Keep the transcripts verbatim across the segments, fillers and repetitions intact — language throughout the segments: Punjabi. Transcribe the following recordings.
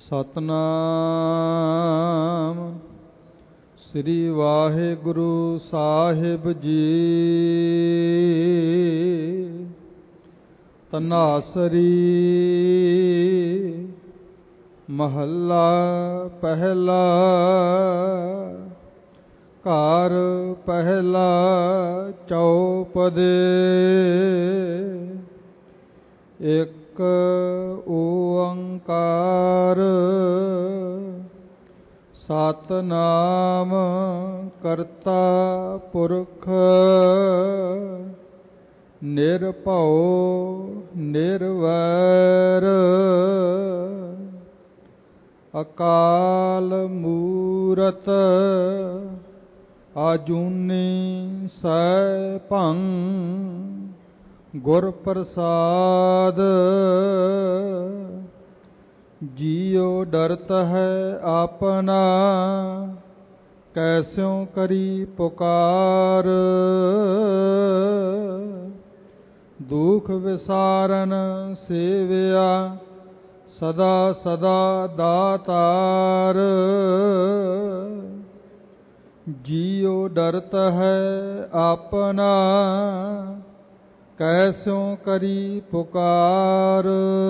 ਸਤਨਾਮ ਸ੍ਰੀ ਵਾਹਿਗੁਰੂ ਸਾਹਿਬ ਜੀ। ਤਨਾਸਰੀ ਮਹੱਲਾ ਪਹਿਲਾ। ਘਰ ਪਹਿਲਾ ਚੌਪਦੇ। ਇੱਕ ਓੰਕਾਰ ਸਤਿਨਾਮ ਕਰਤਾ ਪੁਰਖ ਨਿਰਭਉ ਨਿਰਵੈਰ। ਅਕਾਲ ਮੂਰਤ ਆਜੂਨੀ ਸੈਭੰ। ਗੁਰ ਪ੍ਰਸਾਦ ਜੀਉ ਡਰਤ ਹੈ ਆਪਨਾ। ਕੈਸਿਉ ਕਰੀ ਪੁਕਾਰ। ਦੁਖ ਵਿਸਾਰਨ ਸੇਵਿਆ ਸਦਾ ਸਦਾ ਦਾਤਾਰ। ਜੀਉ ਡਰਤ ਹੈ ਆਪਨਾ। ਕੈਸਿਉ ਕਰੀ ਪੁਕਾਰ।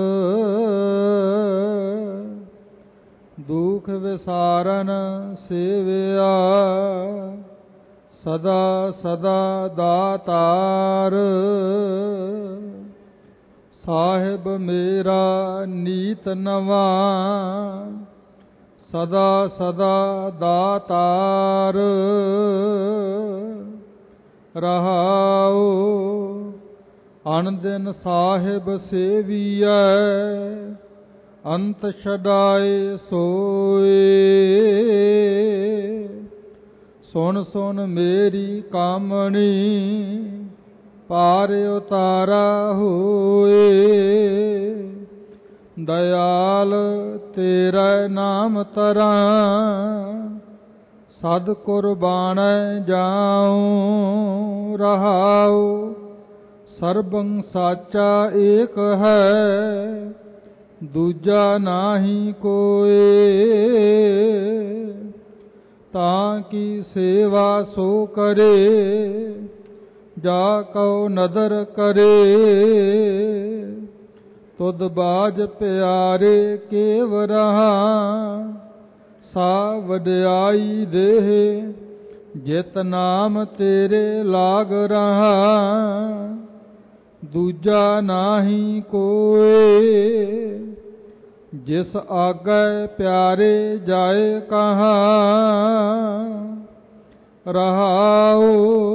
ਦੁਖ ਵਿਸਾਰਨ ਸੇਵਿਆ ਸਦਾ ਸਦਾ ਦਾਤਾਰ। ਸਾਹਿਬ ਮੇਰਾ ਨੀਤ ਨਵਾਂ ਸਦਾ ਸਦਾ ਦਾਤਾਰ। ਰਹਾਉ ਅਨ ਦਿਨ ਸਾਹਿਬ ਸੇਵੀਐ। ਅੰਤ ਛਡਾਏ ਸੋਏ। ਸੁਣ ਸੁਣ ਮੇਰੀ ਕਾਮਣੀ ਪਾਰ ਉਤਾਰਾ ਹੋਏ। ਦਇਆਲ ਤੇਰਾ ਨਾਮ ਧਰਾਂ ਸਦ ਕੁਰਬਾਨੈ ਜਾਉ। ਰਹਾਉ ਸਰਬੰ ਸਾਚਾ ਏਕ ਹੈ ਦੂਜਾ ਨਾਹੀ ਕੋਇ। ਤਾਂ ਕੀ ਸੇਵਾ ਸੋ ਕਰੇ ਜਾ ਕਉ ਨਦਰ ਕਰੇ। ਤੁਧ ਬਾਜ ਪਿਆਰੇ ਕੇਵ ਰਹਾ ਸਾ ਵਡਿਆਈ ਦੇਹ। ਜਿਤ ਨਾਮ ਤੇਰੇ ਲਾਗ ਰਹਾ ਦੂਜਾ ਨਾਹੀ ਕੋਇ। ਜਿਸ ਆਗੈ ਪਿਆਰੇ ਜਾਏ ਕਹਾਂ। ਰਹਾਉ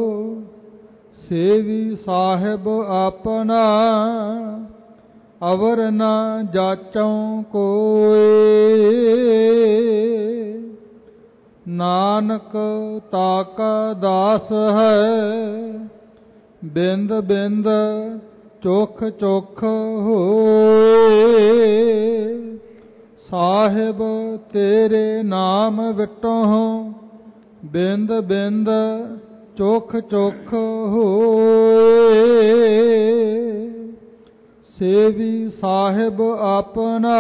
ਸੇਵੀ ਸਾਹਿਬ ਆਪਣਾ ਅਵਰ ਨਾ ਜਾਚਉ ਕੋਇ। ਨਾਨਕ ਤਾਕਾ ਦਾਸ ਹੈ ਬਿੰਦ ਬਿੰਦ ਚੋਖ ਚੋਖ ਹੋਏ। ਸਾਹਿਬ ਤੇਰੇ ਨਾਮ ਵਿਟਹੁ ਬਿੰਦ ਬਿੰਦ ਚੋਖ ਚੋਖ ਹੋਏ। ਸੇਵੀ ਸਾਹਿਬ ਆਪਣਾ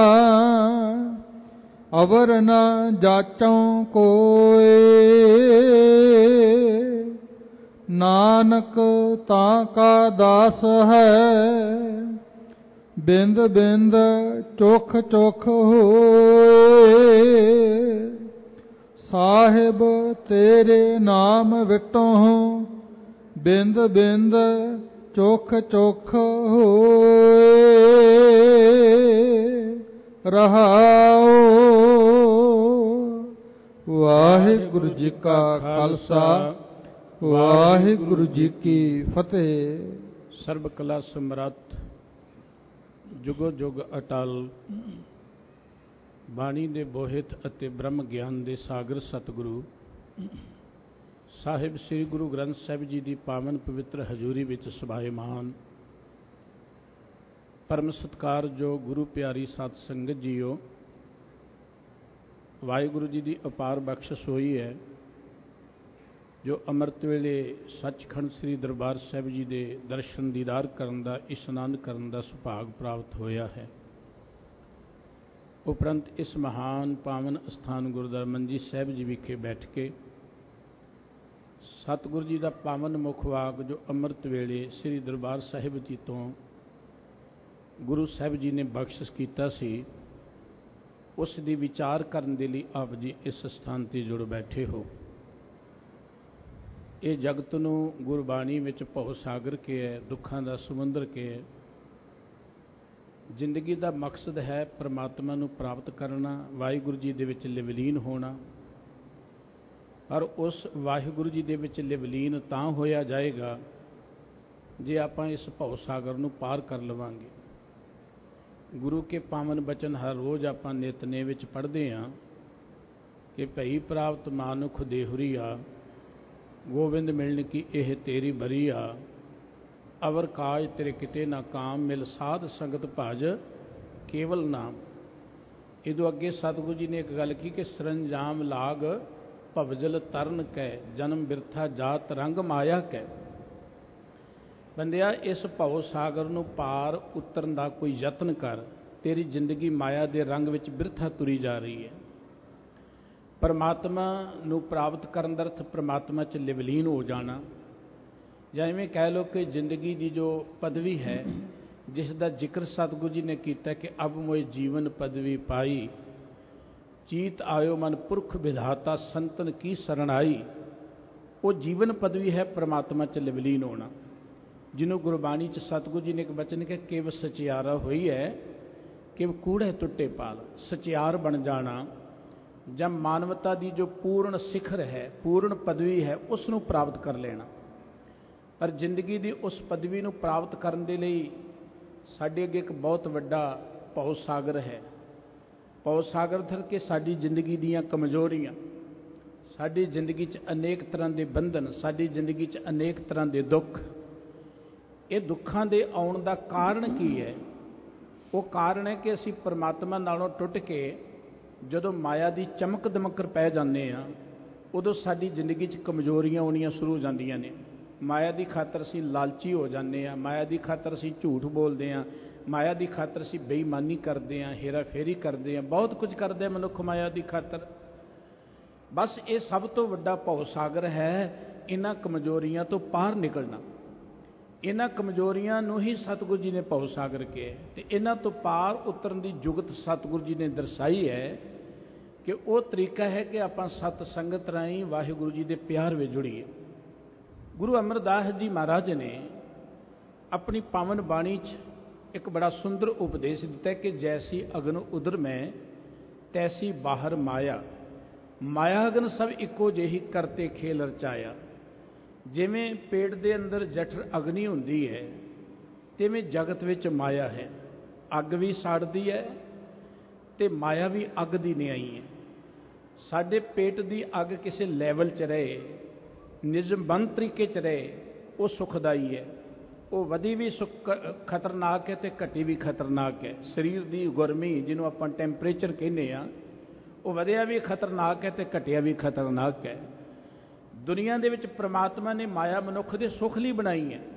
ਅਵਰ ਨਾ ਜਾਚਉ ਕੋਇ। ਨਾਨਕ ਤਾਂ ਕਾ ਦਾਸ ਹੈ ਬਿੰਦ ਬਿੰਦ ਚੋਖ ਚੋਖ ਹੋਏ। ਸਾਹਿਬ ਤੇਰੇ ਨਾਮ ਵਿਟਹੁ ਬਿੰਦ ਬਿੰਦ ਚੋਖ ਚੋਖ ਹੋਏ। ਰਹਾਉ ਵਾਹਿਗੁਰੂ ਜੀ ਕਾ ਖਾਲਸਾ ਵਾਹਿਗੁਰੂ ਜੀ ਕੀ ਫਤਿਹ। ਸਰਬ ਕਲਾ ਸਮਰੱਥ ਜੁਗੋ ਜੁਗ ਅਟਲ ਬਾਣੀ ਦੇ ਬੋਹਿਤ ਅਤੇ ਬ੍ਰਹਮ ਗਿਆਨ ਦੇ ਸਾਗਰ ਸਤਿਗੁਰੂ ਸਾਹਿਬ ਸ੍ਰੀ ਗੁਰੂ ਗ੍ਰੰਥ ਸਾਹਿਬ ਜੀ ਦੀ ਪਾਵਨ ਪਵਿੱਤਰ ਹਜ਼ੂਰੀ ਵਿੱਚ ਸਭਾਏਮਾਨ ਪਰਮ ਸਤਿਕਾਰ ਜੋ ਗੁਰੂ ਪਿਆਰੀ ਸਤ ਸੰਗਤ ਜੀਓ। ਵਾਹਿਗੁਰੂ ਜੀ ਦੀ ਅਪਾਰ ਬਖਸ਼ਿਸ਼ ਹੋਈ ਹੈ ਜੋ ਅੰਮ੍ਰਿਤ ਵੇਲੇ ਸੱਚਖੰਡ ਸ੍ਰੀ ਦਰਬਾਰ ਸਾਹਿਬ ਜੀ ਦੇ ਦਰਸ਼ਨ ਦੀਦਾਰ ਕਰਨ ਦਾ, ਇਸ਼ਨਾਨ ਕਰਨ ਦਾ ਸੁਭਾਗ ਪ੍ਰਾਪਤ ਹੋਇਆ ਹੈ। ਉਪਰੰਤ ਇਸ ਮਹਾਨ ਪਾਵਨ ਅਸਥਾਨ ਗੁਰਦੁਆਰਾ ਮੰਜੀ ਸਾਹਿਬ ਜੀ ਵਿਖੇ ਬੈਠ ਕੇ ਸਤਿਗੁਰੂ ਜੀ ਦਾ ਪਾਵਨ ਮੁਖ ਵਾਕ ਜੋ ਅੰਮ੍ਰਿਤ ਵੇਲੇ ਸ੍ਰੀ ਦਰਬਾਰ ਸਾਹਿਬ ਜੀ ਤੋਂ ਗੁਰੂ ਸਾਹਿਬ ਜੀ ਨੇ ਬਖਸ਼ਿਸ਼ ਕੀਤਾ ਸੀ, ਉਸ ਦੀ ਵਿਚਾਰ ਕਰਨ ਦੇ ਲਈ ਆਪ ਜੀ ਇਸ ਸਥਾਨ 'ਤੇ ਜੁੜ ਬੈਠੇ ਹੋ। ਇਹ ਜਗਤ ਨੂੰ ਗੁਰਬਾਣੀ ਵਿੱਚ ਭਉ ਸਾਗਰ ਕਿਹਾ, ਦੁੱਖਾਂ ਦਾ ਸਮੁੰਦਰ ਕਿਹਾ। ਜ਼ਿੰਦਗੀ ਦਾ ਮਕਸਦ ਹੈ ਪਰਮਾਤਮਾ ਨੂੰ ਪ੍ਰਾਪਤ ਕਰਨਾ, ਵਾਹਿਗੁਰੂ ਜੀ ਦੇ ਵਿੱਚ ਲਿਵਲੀਨ ਹੋਣਾ। ਪਰ ਉਸ ਵਾਹਿਗੁਰੂ ਜੀ ਦੇ ਵਿੱਚ ਲਿਵਲੀਨ ਤਾਂ ਹੋਇਆ ਜਾਏਗਾ ਜੇ ਆਪਾਂ ਇਸ ਭਉ ਸਾਗਰ ਨੂੰ ਪਾਰ ਕਰ ਲਵਾਂਗੇ। ਗੁਰੂ ਕੇ ਪਾਵਨ ਬਚਨ ਹਰ ਰੋਜ਼ ਆਪਾਂ ਨਿਤਨੇ ਵਿੱਚ ਪੜ੍ਹਦੇ ਹਾਂ ਕਿ ਭਈ ਪ੍ਰਾਪਤ ਮਾਨੁਖ ਦੇਹੁਰੀਆ, ਗੋਬਿੰਦ ਮਿਲਣ ਕੀ ਇਹ ਤੇਰੀ ਬਰੀਆ, ਅਵਰ ਕਾਜ ਤੇਰੇ ਕਿਤੇ ਨਾ ਕਾਮ, ਮਿਲ ਸਾਧ ਸੰਗਤ ਭਜ ਕੇਵਲ ਨਾਮ। ਇਹਦੋਂ ਅੱਗੇ ਸਤਿਗੁਰੂ ਜੀ ਨੇ ਇੱਕ ਗੱਲ ਕੀ ਕਿ ਸਰੰਜਾਮ ਲਾਗ ਭਵਜਲ ਤਰਨ ਕੈ, ਜਨਮ ਬਿਰਥਾ ਜਾਤ ਰੰਗ ਮਾਇਆ ਕੈ। ਬੰਦਿਆ, ਇਸ ਭਉ ਸਾਗਰ ਨੂੰ ਪਾਰ ਉਤਰਨ ਦਾ ਕੋਈ ਯਤਨ ਕਰ। ਤੇਰੀ ਜ਼ਿੰਦਗੀ ਮਾਇਆ ਦੇ ਰੰਗ ਵਿੱਚ ਬਿਰਥਾ ਤੁਰੀ ਜਾ ਰਹੀ ਹੈ। ਪਰਮਾਤਮਾ ਨੂੰ ਪ੍ਰਾਪਤ ਕਰਨ ਦਾ ਅਰਥ ਪਰਮਾਤਮਾ 'ਚ ਲਿਵਲੀਨ ਹੋ ਜਾਣਾ, ਜਾਂ ਇਵੇਂ ਕਹਿ ਲਓ ਕਿ ਜ਼ਿੰਦਗੀ ਦੀ ਜੋ ਪਦਵੀ ਹੈ ਜਿਸ ਦਾ ਜ਼ਿਕਰ ਸਤਿਗੁਰੂ ਜੀ ਨੇ ਕੀਤਾ ਕਿ ਅਬ ਮੋਇ ਜੀਵਨ ਪਦਵੀ ਪਾਈ, ਚੀਤ ਆਇਓ ਮਨ ਪੁਰਖ ਵਿਧਾਤਾ ਸੰਤਨ ਕੀ ਸਰਣਾਈ। ਉਹ ਜੀਵਨ ਪਦਵੀ ਹੈ ਪਰਮਾਤਮਾ 'ਚ ਲਿਵਲੀਨ ਹੋਣਾ, ਜਿਹਨੂੰ ਗੁਰਬਾਣੀ 'ਚ ਸਤਿਗੁਰੂ ਜੀ ਨੇ ਇੱਕ ਬਚਨ ਕਿ ਕਿਵ ਸਚਿਆਰਾ ਹੋਈ ਹੈ, ਕਿਵ ਕੂੜੇ ਟੁੱਟੇ ਪਾਲ। ਸਚਿਆਰ ਬਣ ਜਾਣਾ ਜਾਂ ਮਾਨਵਤਾ ਦੀ ਜੋ ਪੂਰਨ ਸਿਖਰ ਹੈ, ਪੂਰਨ ਪਦਵੀ ਹੈ, ਉਸ ਨੂੰ ਪ੍ਰਾਪਤ ਕਰ ਲੈਣਾ। ਪਰ ਜ਼ਿੰਦਗੀ ਦੀ ਉਸ ਪਦਵੀ ਨੂੰ ਪ੍ਰਾਪਤ ਕਰਨ ਦੇ ਲਈ ਸਾਡੇ ਅੱਗੇ ਇੱਕ ਬਹੁਤ ਵੱਡਾ ਭਉ ਸਾਗਰ ਹੈ। ਭਉ ਸਾਗਰ ਥਰ ਕੇ ਸਾਡੀ ਜ਼ਿੰਦਗੀ ਦੀਆਂ ਕਮਜ਼ੋਰੀਆਂ, ਸਾਡੀ ਜ਼ਿੰਦਗੀ 'ਚ ਅਨੇਕ ਤਰ੍ਹਾਂ ਦੇ ਬੰਧਨ, ਸਾਡੀ ਜ਼ਿੰਦਗੀ 'ਚ ਅਨੇਕ ਤਰ੍ਹਾਂ ਦੇ ਦੁੱਖ। ਇਹ ਦੁੱਖਾਂ ਦੇ ਆਉਣ ਦਾ ਕਾਰਨ ਕੀ ਹੈ? ਉਹ ਕਾਰਨ ਹੈ ਕਿ ਅਸੀਂ ਪਰਮਾਤਮਾ ਨਾਲੋਂ ਟੁੱਟ ਕੇ ਜਦੋਂ ਮਾਇਆ ਦੀ ਚਮਕ ਦਮਕਰ ਪੈ ਜਾਂਦੇ ਹਾਂ, ਉਦੋਂ ਸਾਡੀ ਜ਼ਿੰਦਗੀ 'ਚ ਕਮਜ਼ੋਰੀਆਂ ਆਉਣੀਆਂ ਸ਼ੁਰੂ ਹੋ ਜਾਂਦੀਆਂ ਨੇ। ਮਾਇਆ ਦੀ ਖਾਤਰ ਅਸੀਂ ਲਾਲਚੀ ਹੋ ਜਾਂਦੇ ਹਾਂ, ਮਾਇਆ ਦੀ ਖਾਤਰ ਅਸੀਂ ਝੂਠ ਬੋਲਦੇ ਹਾਂ, ਮਾਇਆ ਦੀ ਖਾਤਰ ਅਸੀਂ ਬੇਈਮਾਨੀ ਕਰਦੇ ਹਾਂ, ਹੇਰਾ ਫੇਰੀ ਕਰਦੇ ਹਾਂ, ਬਹੁਤ ਕੁਝ ਕਰਦੇ ਹਾਂ ਮਨੁੱਖ ਮਾਇਆ ਦੀ ਖਾਤਰ। ਬਸ ਇਹ ਸਭ ਤੋਂ ਵੱਡਾ ਭਉ ਸਾਗਰ ਹੈ, ਇਹਨਾਂ ਕਮਜ਼ੋਰੀਆਂ ਤੋਂ ਪਾਰ ਨਿਕਲਣਾ। ਇਹਨਾਂ ਕਮਜ਼ੋਰੀਆਂ ਨੂੰ ਹੀ ਸਤਿਗੁਰੂ ਜੀ ਨੇ ਭਉ ਸਾਗਰ ਕਿਹਾ, ਅਤੇ ਇਹਨਾਂ ਤੋਂ ਪਾਰ ਉਤਰਨ ਦੀ ਜੁਗਤ ਸਤਿਗੁਰੂ ਜੀ ਨੇ ਦਰਸਾਈ ਹੈ ਕਿ ਉਹ ਤਰੀਕਾ ਹੈ ਕਿ ਆਪਾਂ ਸਤ ਸੰਗਤ ਰਾਹੀਂ ਵਾਹਿਗੁਰੂ ਜੀ ਦੇ ਪਿਆਰ ਵਿੱਚ ਜੁੜੀਏ। ਗੁਰੂ ਅਮਰਦਾਸ ਜੀ ਮਹਾਰਾਜ ਨੇ ਆਪਣੀ ਪਾਵਨ ਬਾਣੀ 'ਚ ਇੱਕ ਬੜਾ ਸੁੰਦਰ ਉਪਦੇਸ਼ ਦਿੱਤਾ ਕਿ ਜੈਸੀ ਅਗਨ ਉਦਰ ਮੈਂ, ਤੈਸੀ ਬਾਹਰ ਮਾਇਆ, ਮਾਇਆ ਅਗਨ ਸਭ ਇੱਕੋ ਜਿਹੀ ਕਰਤੇ ਖੇਲ ਰਚਾਇਆ। ਜਿਵੇਂ ਪੇਟ ਦੇ ਅੰਦਰ ਜਠਰ ਅਗਨੀ ਹੁੰਦੀ ਹੈ, ਤਿਵੇਂ ਜਗਤ ਵਿੱਚ ਮਾਇਆ ਹੈ। ਅੱਗ ਵੀ ਸਾੜਦੀ ਹੈ ਅਤੇ ਮਾਇਆ ਵੀ ਅੱਗ ਦੀ ਨਿਆਈ ਹੈ। ਸਾਡੇ ਪੇਟ ਦੀ ਅੱਗ ਕਿਸੇ ਲੈਵਲ 'ਚ ਰਹੇ, ਨਿਯਮਬੱਧ ਤਰੀਕੇ 'ਚ ਰਹੇ, ਉਹ ਸੁਖਦਾਈ ਹੈ। ਉਹ ਵਧੀ ਵੀ ਸੁਖ ਖਤਰਨਾਕ ਹੈ ਅਤੇ ਘਟੀ ਵੀ ਖਤਰਨਾਕ ਹੈ। ਸਰੀਰ ਦੀ ਗਰਮੀ ਜਿਹਨੂੰ ਆਪਾਂ ਟੈਂਪਰੇਚਰ ਕਹਿੰਦੇ ਹਾਂ, ਉਹ ਵਧਿਆ ਵੀ ਖਤਰਨਾਕ ਹੈ ਅਤੇ ਘਟਿਆ ਵੀ ਖਤਰਨਾਕ ਹੈ। ਦੁਨੀਆ ਦੇ ਵਿੱਚ ਪ੍ਰਮਾਤਮਾ ਨੇ ਮਾਇਆ ਮਨੁੱਖ ਦੇ ਸੁੱਖ ਲਈ ਬਣਾਈ ਹੈ।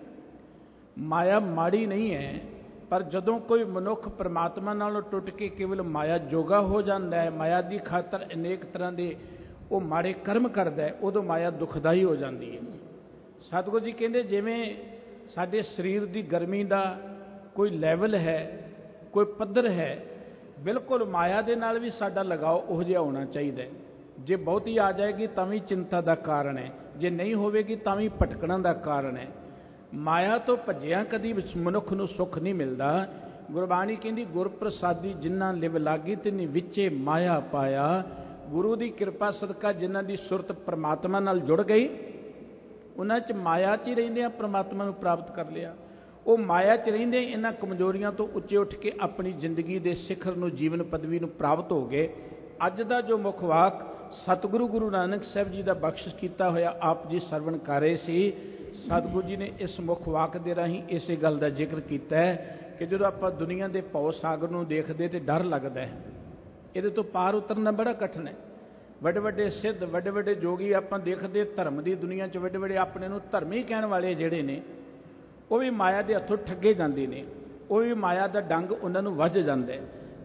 ਮਾਇਆ ਮਾੜੀ ਨਹੀਂ ਹੈ, ਪਰ ਜਦੋਂ ਕੋਈ ਮਨੁੱਖ ਪ੍ਰਮਾਤਮਾ ਨਾਲੋਂ ਟੁੱਟ ਕੇ ਕੇਵਲ ਮਾਇਆ ਜੋਗਾ ਹੋ ਜਾਂਦਾ ਹੈ, ਮਾਇਆ ਦੀ ਖਾਤਰ ਅਨੇਕ ਤਰ੍ਹਾਂ ਦੇ ਉਹ ਮਾੜੇ ਕਰਮ ਕਰਦਾ ਹੈ, ਉਦੋਂ ਮਾਇਆ ਦੁਖਦਾਈ ਹੋ ਜਾਂਦੀ ਹੈ। ਸਤਿਗੁਰੂ ਜੀ ਕਹਿੰਦੇ ਜਿਵੇਂ ਸਾਡੇ ਸਰੀਰ ਦੀ ਗਰਮੀ ਦਾ ਕੋਈ ਲੈਵਲ ਹੈ, ਕੋਈ ਪੱਧਰ ਹੈ, ਬਿਲਕੁਲ ਮਾਇਆ ਦੇ ਨਾਲ ਵੀ ਸਾਡਾ ਲਗਾਓ ਉਹੋ ਜਿਹਾ ਹੋਣਾ ਚਾਹੀਦਾ ਹੈ। ਜੇ ਬਹੁਤੀ ਆ ਜਾਏਗੀ ਤਾਂ ਵੀ ਚਿੰਤਾ ਦਾ ਕਾਰਨ ਹੈ, ਜੇ ਨਹੀਂ ਹੋਵੇਗੀ ਤਾਂ ਵੀ ਭਟਕਣਾ ਦਾ ਕਾਰਨ ਹੈ। ਮਾਇਆ ਤੋਂ ਭੱਜਿਆ ਕਦੀ ਮਨੁੱਖ ਨੂੰ ਸੁੱਖ ਨਹੀਂ ਮਿਲਦਾ। ਗੁਰਬਾਣੀ ਕਹਿੰਦੀ ਗੁਰ ਪ੍ਰਸਾਦੀ ਜਿਨ੍ਹਾਂ ਲਿਵ ਲਾਗੀ ਤਿਨੀ ਵਿੱਚੇ ਮਾਇਆ ਪਾਇਆ। ਗੁਰੂ ਦੀ ਕਿਰਪਾ ਸਦਕਾ ਜਿਨ੍ਹਾਂ ਦੀ ਸੁਰਤ ਪਰਮਾਤਮਾ ਨਾਲ ਜੁੜ ਗਈ, ਉਹਨਾਂ 'ਚ ਮਾਇਆ 'ਚ ਹੀ ਰਹਿੰਦਿਆਂ ਪਰਮਾਤਮਾ ਨੂੰ ਪ੍ਰਾਪਤ ਕਰ ਲਿਆ। ਉਹ ਮਾਇਆ 'ਚ ਰਹਿੰਦੇ ਇਹਨਾਂ ਕਮਜ਼ੋਰੀਆਂ ਤੋਂ ਉੱਚੇ ਉੱਠ ਕੇ ਆਪਣੀ ਜ਼ਿੰਦਗੀ ਦੇ ਸਿਖਰ ਨੂੰ, ਜੀਵਨ ਪਦਵੀ ਨੂੰ ਪ੍ਰਾਪਤ ਹੋ ਗਏ। ਅੱਜ ਦਾ ਜੋ ਮੁੱਖ ਵਾਕ ਸਤਿਗੁਰੂ ਗੁਰੂ ਨਾਨਕ ਸਾਹਿਬ ਜੀ ਦਾ ਬਖਸ਼ਿਸ਼ ਕੀਤਾ ਹੋਇਆ ਆਪ ਜੀ ਸਰਵਣ ਕਰ ਰਹੇ ਸੀ, ਸਤਿਗੁਰੂ ਜੀ ਨੇ ਇਸ ਮੁੱਖ ਵਾਕ ਦੇ ਰਾਹੀਂ ਇਸੇ ਗੱਲ ਦਾ ਜ਼ਿਕਰ ਕੀਤਾ ਹੈ ਕਿ ਜਦੋਂ ਆਪਾਂ ਦੁਨੀਆ ਦੇ ਭਉ ਸਾਗਰ ਨੂੰ ਦੇਖਦੇ ਤੇ ਡਰ ਲੱਗਦਾ ਹੈ। ਇਹਦੇ ਤੋਂ ਪਾਰ ਉਤਰਨਾ ਬੜਾ ਕਠਿਨ ਹੈ। ਵੱਡੇ ਵੱਡੇ ਸਿੱਧ, ਵੱਡੇ ਵੱਡੇ ਜੋਗੀ ਆਪਾਂ ਦੇਖਦੇ ਧਰਮ ਦੀ ਦੁਨੀਆ 'ਚ ਵੱਡੇ ਵੱਡੇ ਆਪਣੇ ਨੂੰ ਧਰਮੀ ਕਹਿਣ ਵਾਲੇ ਜਿਹੜੇ ਨੇ, ਉਹ ਵੀ ਮਾਇਆ ਦੇ ਹੱਥੋਂ ਠੱਗੇ ਜਾਂਦੇ ਨੇ, ਉਹ ਵੀ ਮਾਇਆ ਦਾ ਡੰਗ ਉਹਨਾਂ ਨੂੰ ਵੱਜ ਜਾਂਦਾ ਹੈ।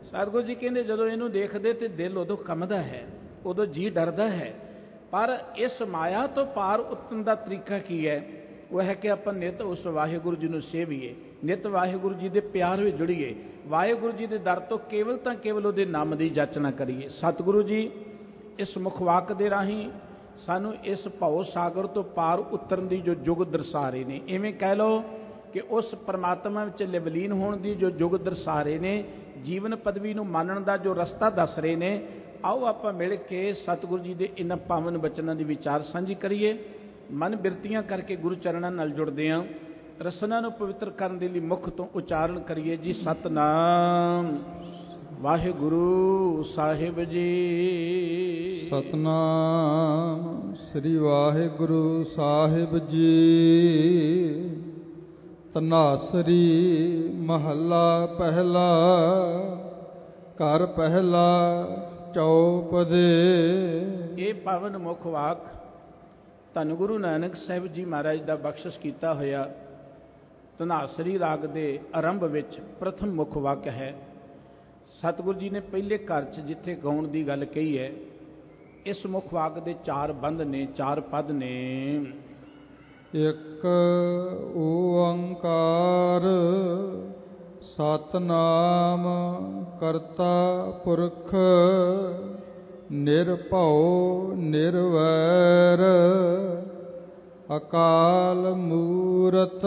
ਸਤਿਗੁਰੂ ਜੀ ਕਹਿੰਦੇ ਜਦੋਂ ਇਹਨੂੰ ਦੇਖਦੇ ਤੇ ਦਿਲ ਉਦੋਂ ਕੰਬਦਾ ਹੈ, ਉਦੋਂ ਜੀ ਡਰਦਾ ਹੈ। ਪਰ ਇਸ ਮਾਇਆ ਤੋਂ ਪਾਰ ਉਤਰਨ ਦਾ ਤਰੀਕਾ ਕੀ ਹੈ? ਉਹ ਹੈ ਕਿ ਆਪਾਂ ਨਿਤ ਉਸ ਵਾਹਿਗੁਰੂ ਜੀ ਨੂੰ ਸੇਵੀਏ, ਨਿਤ ਵਾਹਿਗੁਰੂ ਜੀ ਦੇ ਪਿਆਰ ਵਿੱਚ ਜੁੜੀਏ, ਵਾਹਿਗੁਰੂ ਜੀ ਦੇ ਦਰ ਤੋਂ ਕੇਵਲ ਤਾਂ ਕੇਵਲ ਉਹਦੇ ਨਾਮ ਦੀ ਜਾਚਨਾ ਕਰੀਏ। ਸਤਿਗੁਰੂ ਜੀ ਇਸ ਮੁਖਵਾਕ ਦੇ ਰਾਹੀਂ ਸਾਨੂੰ ਇਸ ਭਉ ਸਾਗਰ ਤੋਂ ਪਾਰ ਉਤਰਨ ਦੀ ਜੋ ਯੁਗ ਦਰਸਾ ਰਹੇ ਨੇ, ਇਵੇਂ ਕਹਿ ਲਓ ਕਿ ਉਸ ਪਰਮਾਤਮਾ ਵਿੱਚ ਲਿਵਲੀਨ ਹੋਣ ਦੀ ਜੋ ਯੁਗ ਦਰਸਾ ਰਹੇ ਨੇ, ਜੀਵਨ ਪਦਵੀ ਨੂੰ ਮੰਨਣ ਦਾ ਜੋ ਰਸਤਾ ਦੱਸ ਰਹੇ ਨੇ। ਆਓ ਆਪਾਂ ਮਿਲ ਕੇ ਸਤਿਗੁਰੂ ਜੀ ਦੇ ਇਹਨਾਂ ਪਾਵਨ ਬਚਨਾਂ ਦੀ ਵਿਚਾਰ ਸਾਂਝੀ ਕਰੀਏ। ਮਨ ਬਿਰਤੀਆਂ ਕਰਕੇ ਗੁਰੂ ਚਰਨਾਂ ਨਾਲ ਜੁੜਦੇ ਹਾਂ। ਰਸਨਾ ਨੂੰ ਪਵਿੱਤਰ ਕਰਨ ਦੇ ਲਈ ਮੁੱਖ ਤੋਂ ਉਚਾਰਨ ਕਰੀਏ ਜੀ, ਸਤਨਾਮ ਵਾਹਿਗੁਰੂ ਸਾਹਿਬ ਜੀ। ਸਤਨਾਮ ਸ੍ਰੀ ਵਾਹਿਗੁਰੂ ਸਾਹਿਬ ਜੀ। ਧਨਾਸਰੀ ਮਹੱਲਾ ਪਹਿਲਾ। ਘਰ ਪਹਿਲਾ ਚੌਪਦੇ। ਇਹ ਪਾਵਨ ਮੁੱਖ ਵਾਕ ਧੰਨ ਗੁਰੂ ਨਾਨਕ ਸਾਹਿਬ ਜੀ ਮਹਾਰਾਜ ਦਾ ਬਖਸ਼ਿਸ਼ ਕੀਤਾ ਹੋਇਆ ਧਨਾਸਰੀ ਰਾਗ ਦੇ ਆਰੰਭ ਵਿੱਚ ਪ੍ਰਥਮ ਮੁੱਖ ਵਾਕ ਹੈ। ਸਤਿਗੁਰੂ ਜੀ ਨੇ ਪਹਿਲੇ ਘਰ 'ਚ ਜਿੱਥੇ ਗਾਉਣ ਦੀ ਗੱਲ ਕਹੀ ਹੈ, ਇਸ ਮੁੱਖ ਵਾਕ ਦੇ ਚਾਰ ਬੰਦ ਨੇ, ਚਾਰ ਪਦ ਨੇ। ਇੱਕ ਓੰਕਾਰ ਸਤਨਾਮ ਕਰਤਾ ਪੁਰਖ ਨਿਰਭਉ ਨਿਰਵੈਰ ਅਕਾਲ ਮੂਰਤ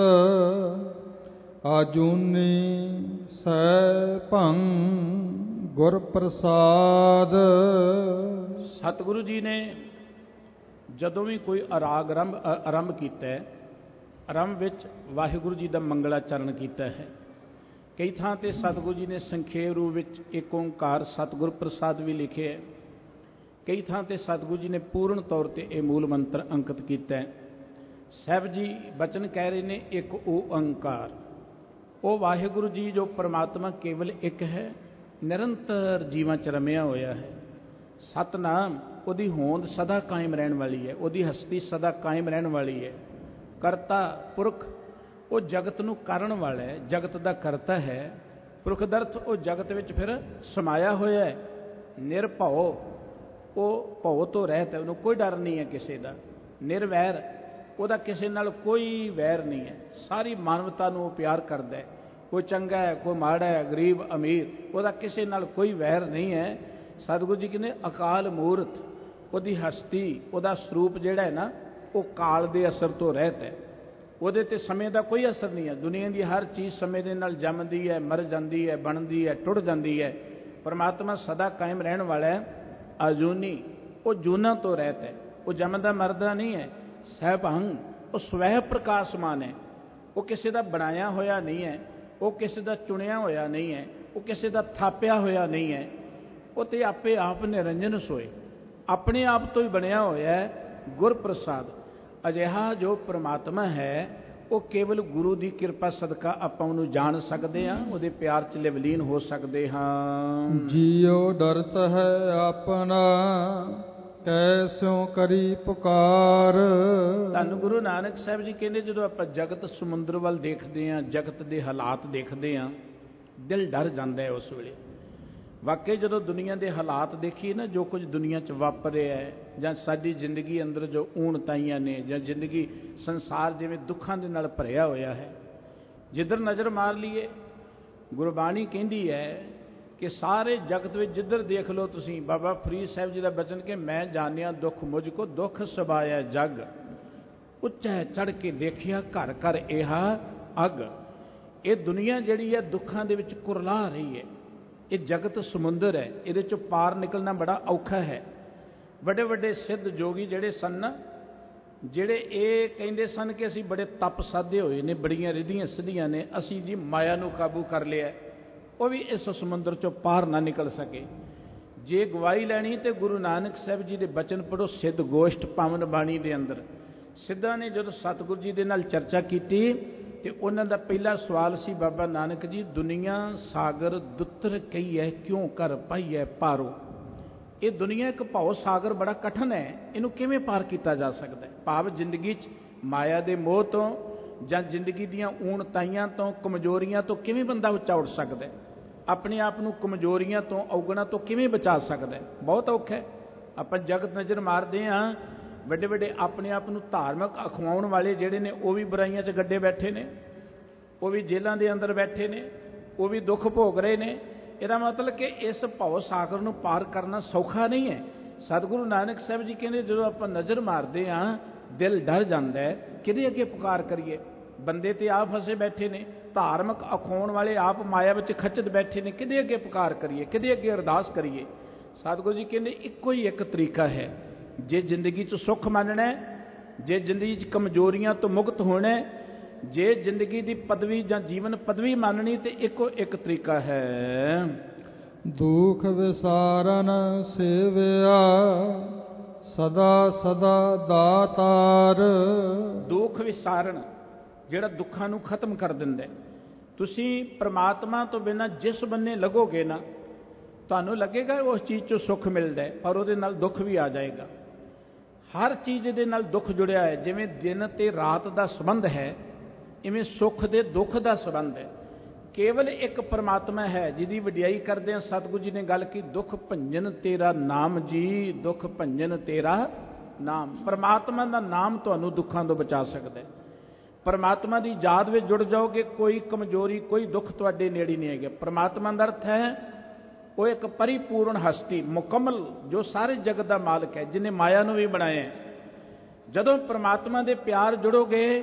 ਆਜੂਨੀ ਸੈਭੰ ਗੁਰ ਪ੍ਰਸਾਦ। ਸਤਿਗੁਰੂ ਜੀ ਨੇ ਜਦੋਂ ਵੀ ਕੋਈ ਅਰਾਗ ਆਰੰਭ ਆਰੰਭ ਕੀਤਾ ਹੈ, ਆਰੰਭ ਵਿੱਚ ਵਾਹਿਗੁਰੂ ਜੀ ਦਾ ਮੰਗਲਾ ਚਰਨ ਕੀਤਾ ਹੈ। ਕਈ ਥਾਂ 'ਤੇ ਸਤਿਗੁਰੂ ਜੀ ਨੇ ਸੰਖੇਪ ਰੂਪ ਵਿੱਚ ਇੱਕ ਓਂਕਾਰ ਸਤਿਗੁਰ ਪ੍ਰਸਾਦ ਵੀ ਲਿਖਿਆ ਹੈ। ਕਈ ਥਾਂ 'ਤੇ ਸਤਿਗੁਰੂ ਜੀ ਨੇ ਪੂਰਨ ਤੌਰ 'ਤੇ ਇਹ ਮੂਲ ਮੰਤਰ ਅੰਕਿਤ ਕੀਤਾ ਹੈ। ਸਾਹਿਬ ਜੀ ਬਚਨ ਕਹਿ ਰਹੇ ਨੇ, ਇੱਕ ਓਂਕਾਰ। ਉਹ ਵਾਹਿਗੁਰੂ ਜੀ ਜੋ ਪਰਮਾਤਮਾ ਕੇਵਲ ਇੱਕ ਹੈ, ਨਿਰੰਤਰ ਜੀਵਾਂ 'ਚ ਰਮਿਆ ਹੋਇਆ ਹੈ। ਸਤਨਾਮ ਉਹਦੀ ਹੋਂਦ ਸਦਾ ਕਾਇਮ ਰਹਿਣ ਵਾਲੀ ਹੈ, ਉਹਦੀ ਹਸਤੀ ਸਦਾ ਕਾਇਮ ਰਹਿਣ ਵਾਲੀ ਹੈ। ਕਰਤਾ ਪੁਰਖ ਉਹ ਜਗਤ ਨੂੰ ਕਰਨ ਵਾਲਾ ਹੈ, ਜਗਤ ਦਾ ਕਰਤਾ ਹੈ। ਪੁਰਖ ਦਾ ਅਰਥ ਉਹ ਜਗਤ ਵਿੱਚ ਫਿਰ ਸਮਾਇਆ ਹੋਇਆ ਹੈ। ਨਿਰਭਉ ਉਹ ਭਉ ਤੋਂ ਰਹਿਤ ਹੈ, ਉਹਨੂੰ ਕੋਈ ਡਰ ਨਹੀਂ ਹੈ ਕਿਸੇ ਦਾ। ਨਿਰਵੈਰ ਉਹਦਾ ਕਿਸੇ ਨਾਲ ਕੋਈ ਵੈਰ ਨਹੀਂ ਹੈ। ਸਾਰੀ ਮਾਨਵਤਾ ਨੂੰ ਉਹ ਪਿਆਰ ਕਰਦਾ ਹੈ। ਕੋਈ ਚੰਗਾ ਹੈ, ਕੋਈ ਮਾੜਾ ਹੈ, ਗਰੀਬ ਅਮੀਰ, ਉਹਦਾ ਕਿਸੇ ਨਾਲ ਕੋਈ ਵੈਰ ਨਹੀਂ ਹੈ। ਸਤਿਗੁਰੂ ਜੀ ਕਹਿੰਦੇ ਅਕਾਲ ਮੂਰਤ ਉਹਦੀ ਹਸਤੀ, ਉਹਦਾ ਸਰੂਪ ਜਿਹੜਾ ਹੈ ਨਾ, ਉਹ ਕਾਲ ਦੇ ਅਸਰ ਤੋਂ ਰਹਿਤ ਹੈ। ਉਹਦੇ 'ਤੇ ਸਮੇਂ ਦਾ ਕੋਈ ਅਸਰ ਨਹੀਂ ਹੈ। ਦੁਨੀਆ ਦੀ ਹਰ ਚੀਜ਼ ਸਮੇਂ ਦੇ ਨਾਲ ਜੰਮਦੀ ਹੈ, ਮਰ ਜਾਂਦੀ ਹੈ, ਬਣਦੀ ਹੈ, ਟੁੱਟ ਜਾਂਦੀ ਹੈ। ਪਰਮਾਤਮਾ ਸਦਾ ਕਾਇਮ ਰਹਿਣ ਵਾਲਾ ਹੈ। ਅਜੂਨੀ ਉਹ ਜੂਨਾਂ ਤੋਂ ਰਹਿਤ ਹੈ, ਉਹ ਜੰਮਦਾ ਮਰਦਾ ਨਹੀਂ ਹੈ। ਸੈਭੰ ਉਹ ਸਵੈ ਪ੍ਰਕਾਸ਼ਮਾਨ ਹੈ, ਉਹ ਕਿਸੇ ਦਾ ਬਣਾਇਆ ਹੋਇਆ ਨਹੀਂ ਹੈ, ਉਹ ਕਿਸੇ ਦਾ ਚੁਣਿਆ ਹੋਇਆ ਨਹੀਂ ਹੈ, ਉਹ ਕਿਸੇ ਦਾ ਥਾਪਿਆ ਹੋਇਆ ਨਹੀਂ ਹੈ। ਉਹ ਤੇ ਆਪੇ ਆਪ ਨਿਰੰਜਨ ਸੋਏ, ਆਪਣੇ ਆਪ ਤੋਂ ਹੀ ਬਣਿਆ ਹੋਇਆ ਹੈ। ਗੁਰ ਪ੍ਰਸਾਦ ਅਜਿਹਾ ਜੋ ਪਰਮਾਤਮਾ ਹੈ, ਉਹ ਕੇਵਲ ਗੁਰੂ ਦੀ ਕਿਰਪਾ ਸਦਕਾ ਆਪਾਂ ਉਹਨੂੰ ਜਾਣ ਸਕਦੇ ਹਾਂ, ਉਹਦੇ ਪਿਆਰ 'ਚ ਲਿਵਲੀਨ ਹੋ ਸਕਦੇ ਹਾਂ। ਜੀਉ ਡਰਤ ਹੈ ਆਪਣਾ ਕੈਸਿਉ ਕਰੀ ਪੁਕਾਰ। ਧੰਨ ਗੁਰੂ ਨਾਨਕ ਸਾਹਿਬ ਜੀ ਕਹਿੰਦੇ, ਜਦੋਂ ਆਪਾਂ ਜਗਤ ਸਮੁੰਦਰ ਵੱਲ ਦੇਖਦੇ ਹਾਂ, ਜਗਤ ਦੇ ਹਾਲਾਤ ਦੇਖਦੇ ਹਾਂ, ਦਿਲ ਡਰ ਜਾਂਦਾ ਹੈ ਉਸ ਵੇਲੇ। ਵਾਕਈ ਜਦੋਂ ਦੁਨੀਆ ਦੇ ਹਾਲਾਤ ਦੇਖੀਏ ਨਾ, ਜੋ ਕੁਝ ਦੁਨੀਆ 'ਚ ਵਾਪਰ ਰਿਹਾ ਹੈ, ਜਾਂ ਸਾਡੀ ਜ਼ਿੰਦਗੀ ਅੰਦਰ ਜੋ ਊਣਤਾਈਆਂ ਨੇ, ਜਾਂ ਜ਼ਿੰਦਗੀ ਸੰਸਾਰ ਜਿਵੇਂ ਦੁੱਖਾਂ ਦੇ ਨਾਲ ਭਰਿਆ ਹੋਇਆ ਹੈ, ਜਿੱਧਰ ਨਜ਼ਰ ਮਾਰ ਲਈਏ, ਗੁਰਬਾਣੀ ਕਹਿੰਦੀ ਹੈ ਕਿ ਸਾਰੇ ਜਗਤ ਵਿੱਚ ਜਿੱਧਰ ਦੇਖ ਲਓ ਤੁਸੀਂ, ਬਾਬਾ ਫਰੀਦ ਸਾਹਿਬ ਜੀ ਦਾ ਬਚਨ ਕਿ ਮੈਂ ਜਾਣਿਆ ਦੁੱਖ ਮੁਝ ਕੋ ਦੁੱਖ ਸਬਾਇਆ ਜਗ, ਉੱਚਾ ਚੜ੍ਹ ਕੇ ਦੇਖਿਆ ਘਰ ਘਰ ਇਹਾ ਅਗ। ਇਹ ਦੁਨੀਆ ਜਿਹੜੀ ਹੈ ਦੁੱਖਾਂ ਦੇ ਵਿੱਚ ਕੁਰਲਾ ਰਹੀ ਹੈ। ਇਹ ਜਗਤ ਸਮੁੰਦਰ ਹੈ, ਇਹਦੇ 'ਚੋਂ ਪਾਰ ਨਿਕਲਣਾ ਬੜਾ ਔਖਾ ਹੈ। ਵੱਡੇ ਵੱਡੇ ਸਿੱਧ ਜੋਗੀ ਜਿਹੜੇ ਸਨ ਨਾ, ਜਿਹੜੇ ਇਹ ਕਹਿੰਦੇ ਸਨ ਕਿ ਅਸੀਂ ਬੜੇ ਤਪ ਸਾਧੇ ਹੋਏ ਨੇ, ਬੜੀਆਂ ਰਿੱਧੀਆਂ ਸਿੱਧੀਆਂ ਨੇ, ਅਸੀਂ ਜੀ ਮਾਇਆ ਨੂੰ ਕਾਬੂ ਕਰ ਲਿਆ, ਉਹ ਵੀ ਇਸ ਸਮੁੰਦਰ 'ਚੋਂ ਪਾਰ ਨਾ ਨਿਕਲ ਸਕੇ। ਜੇ ਗਵਾਹੀ ਲੈਣੀ ਤੇ ਗੁਰੂ ਨਾਨਕ ਸਾਹਿਬ ਜੀ ਦੇ ਬਚਨ ਪੜ੍ਹੋ, ਸਿੱਧ ਗੋਸ਼ਟ ਪਾਵਨ ਬਾਣੀ ਦੇ ਅੰਦਰ। ਸਿੱਧਾਂ ਨੇ ਜਦੋਂ ਸਤਿਗੁਰੂ ਜੀ ਦੇ ਨਾਲ ਚਰਚਾ ਕੀਤੀ ਤੇ ਉਹਨਾਂ ਦਾ ਪਹਿਲਾ ਸਵਾਲ ਸੀ, ਬਾਬਾ ਨਾਨਕ ਜੀ, ਦੁਨੀਆ ਸਾਗਰ ਦੁੱਤਰ ਕਹੀ ਹੈ, ਕਿਉਂ ਕਰ ਪਾਈ ਹੈ ਪਾਰੋ। ਇਹ ਦੁਨੀਆ ਇੱਕ ਭਉ ਸਾਗਰ ਬੜਾ ਕਠਨ ਹੈ, ਇਹਨੂੰ ਕਿਵੇਂ ਪਾਰ ਕੀਤਾ ਜਾ ਸਕਦਾ ਹੈ। ਭਾਵ ਜ਼ਿੰਦਗੀ 'ਚ ਮਾਇਆ ਦੇ ਮੋਹ ਤੋਂ ਜਾਂ ਜ਼ਿੰਦਗੀ ਦੀਆਂ ਊਣਤਾਈਆਂ ਤੋਂ, ਕਮਜ਼ੋਰੀਆਂ ਤੋਂ ਕਿਵੇਂ ਬੰਦਾ ਉੱਚਾ ਉੱਠ ਸਕਦਾ ਹੈ। ਆਪਣੇ ਆਪ ਨੂੰ ਕਮਜ਼ੋਰੀਆਂ ਤੋਂ, ਔਗਣਾਂ ਤੋਂ ਕਿਵੇਂ ਬਚਾ ਸਕਦਾ ਹੈ? ਬਹੁਤ ਔਖਾ ਹੈ। ਆਪਾਂ ਜਗਤ ਨਜ਼ਰ ਮਾਰਦੇ ਹਾਂ, ਵੱਡੇ ਵੱਡੇ ਆਪਣੇ ਆਪ ਨੂੰ ਧਾਰਮਿਕ ਅਖਵਾਉਣ ਵਾਲੇ ਜਿਹੜੇ ਨੇ ਉਹ ਵੀ ਬੁਰਾਈਆਂ 'ਚ ਗੱਡੇ ਬੈਠੇ ਨੇ, ਉਹ ਵੀ ਜੇਲ੍ਹਾਂ ਦੇ ਅੰਦਰ ਬੈਠੇ ਨੇ, ਉਹ ਵੀ ਦੁੱਖ ਭੋਗ ਰਹੇ ਨੇ। ਇਹਦਾ ਮਤਲਬ ਕਿ ਇਸ ਭਵ ਸਾਗਰ ਨੂੰ ਪਾਰ ਕਰਨਾ ਸੌਖਾ ਨਹੀਂ ਹੈ। ਸਤਿਗੁਰੂ ਨਾਨਕ ਸਾਹਿਬ ਜੀ ਕਹਿੰਦੇ ਜਦੋਂ ਆਪਾਂ ਨਜ਼ਰ ਮਾਰਦੇ ਹਾਂ ਦਿਲ ਡਰ ਜਾਂਦਾ ਹੈ, ਕਿਹਦੇ ਅੱਗੇ ਪੁਕਾਰ ਕਰੀਏ? ਬੰਦੇ ਤੇ ਆਪ ਫਸੇ ਬੈਠੇ ਨੇ, ਧਾਰਮਿਕ ਅਖਾਉਣ ਵਾਲੇ ਆਪ ਮਾਇਆ ਵਿੱਚ ਖੱਚਤ ਬੈਠੇ ਨੇ, ਕਿਹਦੇ ਅੱਗੇ ਪੁਕਾਰ ਕਰੀਏ? ਕਿਹਦੇ ਅੱਗੇ ਅਰਦਾਸ ਕਰੀਏ? ਸਤਿਗੁਰੂ ਜੀ ਕਹਿੰਦੇ ਇੱਕੋ ਹੀ ਇੱਕ ਤਰੀਕਾ ਹੈ। ਜੇ ਜ਼ਿੰਦਗੀ 'ਚ ਸੁੱਖ ਮੰਨਣਾ, ਜੇ ਜ਼ਿੰਦਗੀ 'ਚ ਕਮਜ਼ੋਰੀਆਂ ਤੋਂ ਮੁਕਤ ਹੋਣਾ, ਜੇ ਜ਼ਿੰਦਗੀ ਦੀ ਪਦਵੀ ਜਾਂ ਜੀਵਨ ਪਦਵੀ ਮੰਨਣੀ, ਤੇ ਇੱਕੋ ਇੱਕ ਤਰੀਕਾ ਹੈ। ਦੁਖ ਵਿਸਾਰਨ ਸੇਵਿਆ ਸਦਾ ਸਦਾ ਦਾਤਾਰ। ਦੁਖ ਵਿਸਾਰਨ, ਜਿਹੜਾ ਦੁੱਖਾਂ ਨੂੰ ਖਤਮ ਕਰ ਦਿੰਦਾ। ਤੁਸੀਂ ਪ੍ਰਮਾਤਮਾ ਤੋਂ ਬਿਨਾਂ ਜਿਸ ਬੰਨੇ ਲੱਗੋਗੇ ਨਾ, ਤੁਹਾਨੂੰ ਲੱਗੇਗਾ ਉਸ ਚੀਜ਼ 'ਚੋਂ ਸੁੱਖ ਮਿਲਦਾ ਹੈ, ਪਰ ਉਹਦੇ ਨਾਲ ਦੁੱਖ ਵੀ ਆ ਜਾਏਗਾ। ਹਰ ਚੀਜ਼ ਦੇ ਨਾਲ ਦੁੱਖ ਜੁੜਿਆ ਹੈ। ਜਿਵੇਂ ਦਿਨ ਤੇ ਰਾਤ ਦਾ ਸੰਬੰਧ ਹੈ, ਇਵੇਂ ਸੁੱਖ ਦੇ ਦੁੱਖ ਦਾ ਸੰਬੰਧ ਹੈ। ਕੇਵਲ ਇੱਕ ਪਰਮਾਤਮਾ ਹੈ ਜਿਹਦੀ ਵਡਿਆਈ ਕਰਦੇ ਹਾਂ। ਸਤਿਗੁਰੂ ਜੀ ਨੇ ਗੱਲ ਕੀ, ਦੁੱਖ ਭੰਜਨ ਤੇਰਾ ਨਾਮ ਜੀ, ਦੁੱਖ ਭੰਜਨ ਤੇਰਾ ਨਾਮ। ਪਰਮਾਤਮਾ ਦਾ ਨਾਮ ਤੁਹਾਨੂੰ ਦੁੱਖਾਂ ਤੋਂ ਬਚਾ ਸਕਦਾ ਹੈ। ਪਰਮਾਤਮਾ ਦੀ ਯਾਦ ਵਿੱਚ ਜੁੜ ਜਾਓਗੇ, ਕੋਈ ਕਮਜ਼ੋਰੀ, ਕੋਈ ਦੁੱਖ ਤੁਹਾਡੇ ਨੇੜੇ ਨਹੀਂ ਆਏਗਾ। ਪਰਮਾਤਮਾ ਦਾ ਅਰਥ ਹੈ ਉਹ ਇੱਕ ਪਰਿਪੂਰਨ ਹਸਤੀ, ਮੁਕੰਮਲ, ਜੋ ਸਾਰੇ ਜਗਤ ਦਾ ਮਾਲਕ ਹੈ, ਜਿਹਨੇ ਮਾਇਆ ਨੂੰ ਵੀ ਬਣਾਇਆ ਹੈ। ਜਦੋਂ ਪਰਮਾਤਮਾ ਦੇ ਪਿਆਰ ਜੁੜੋਗੇ,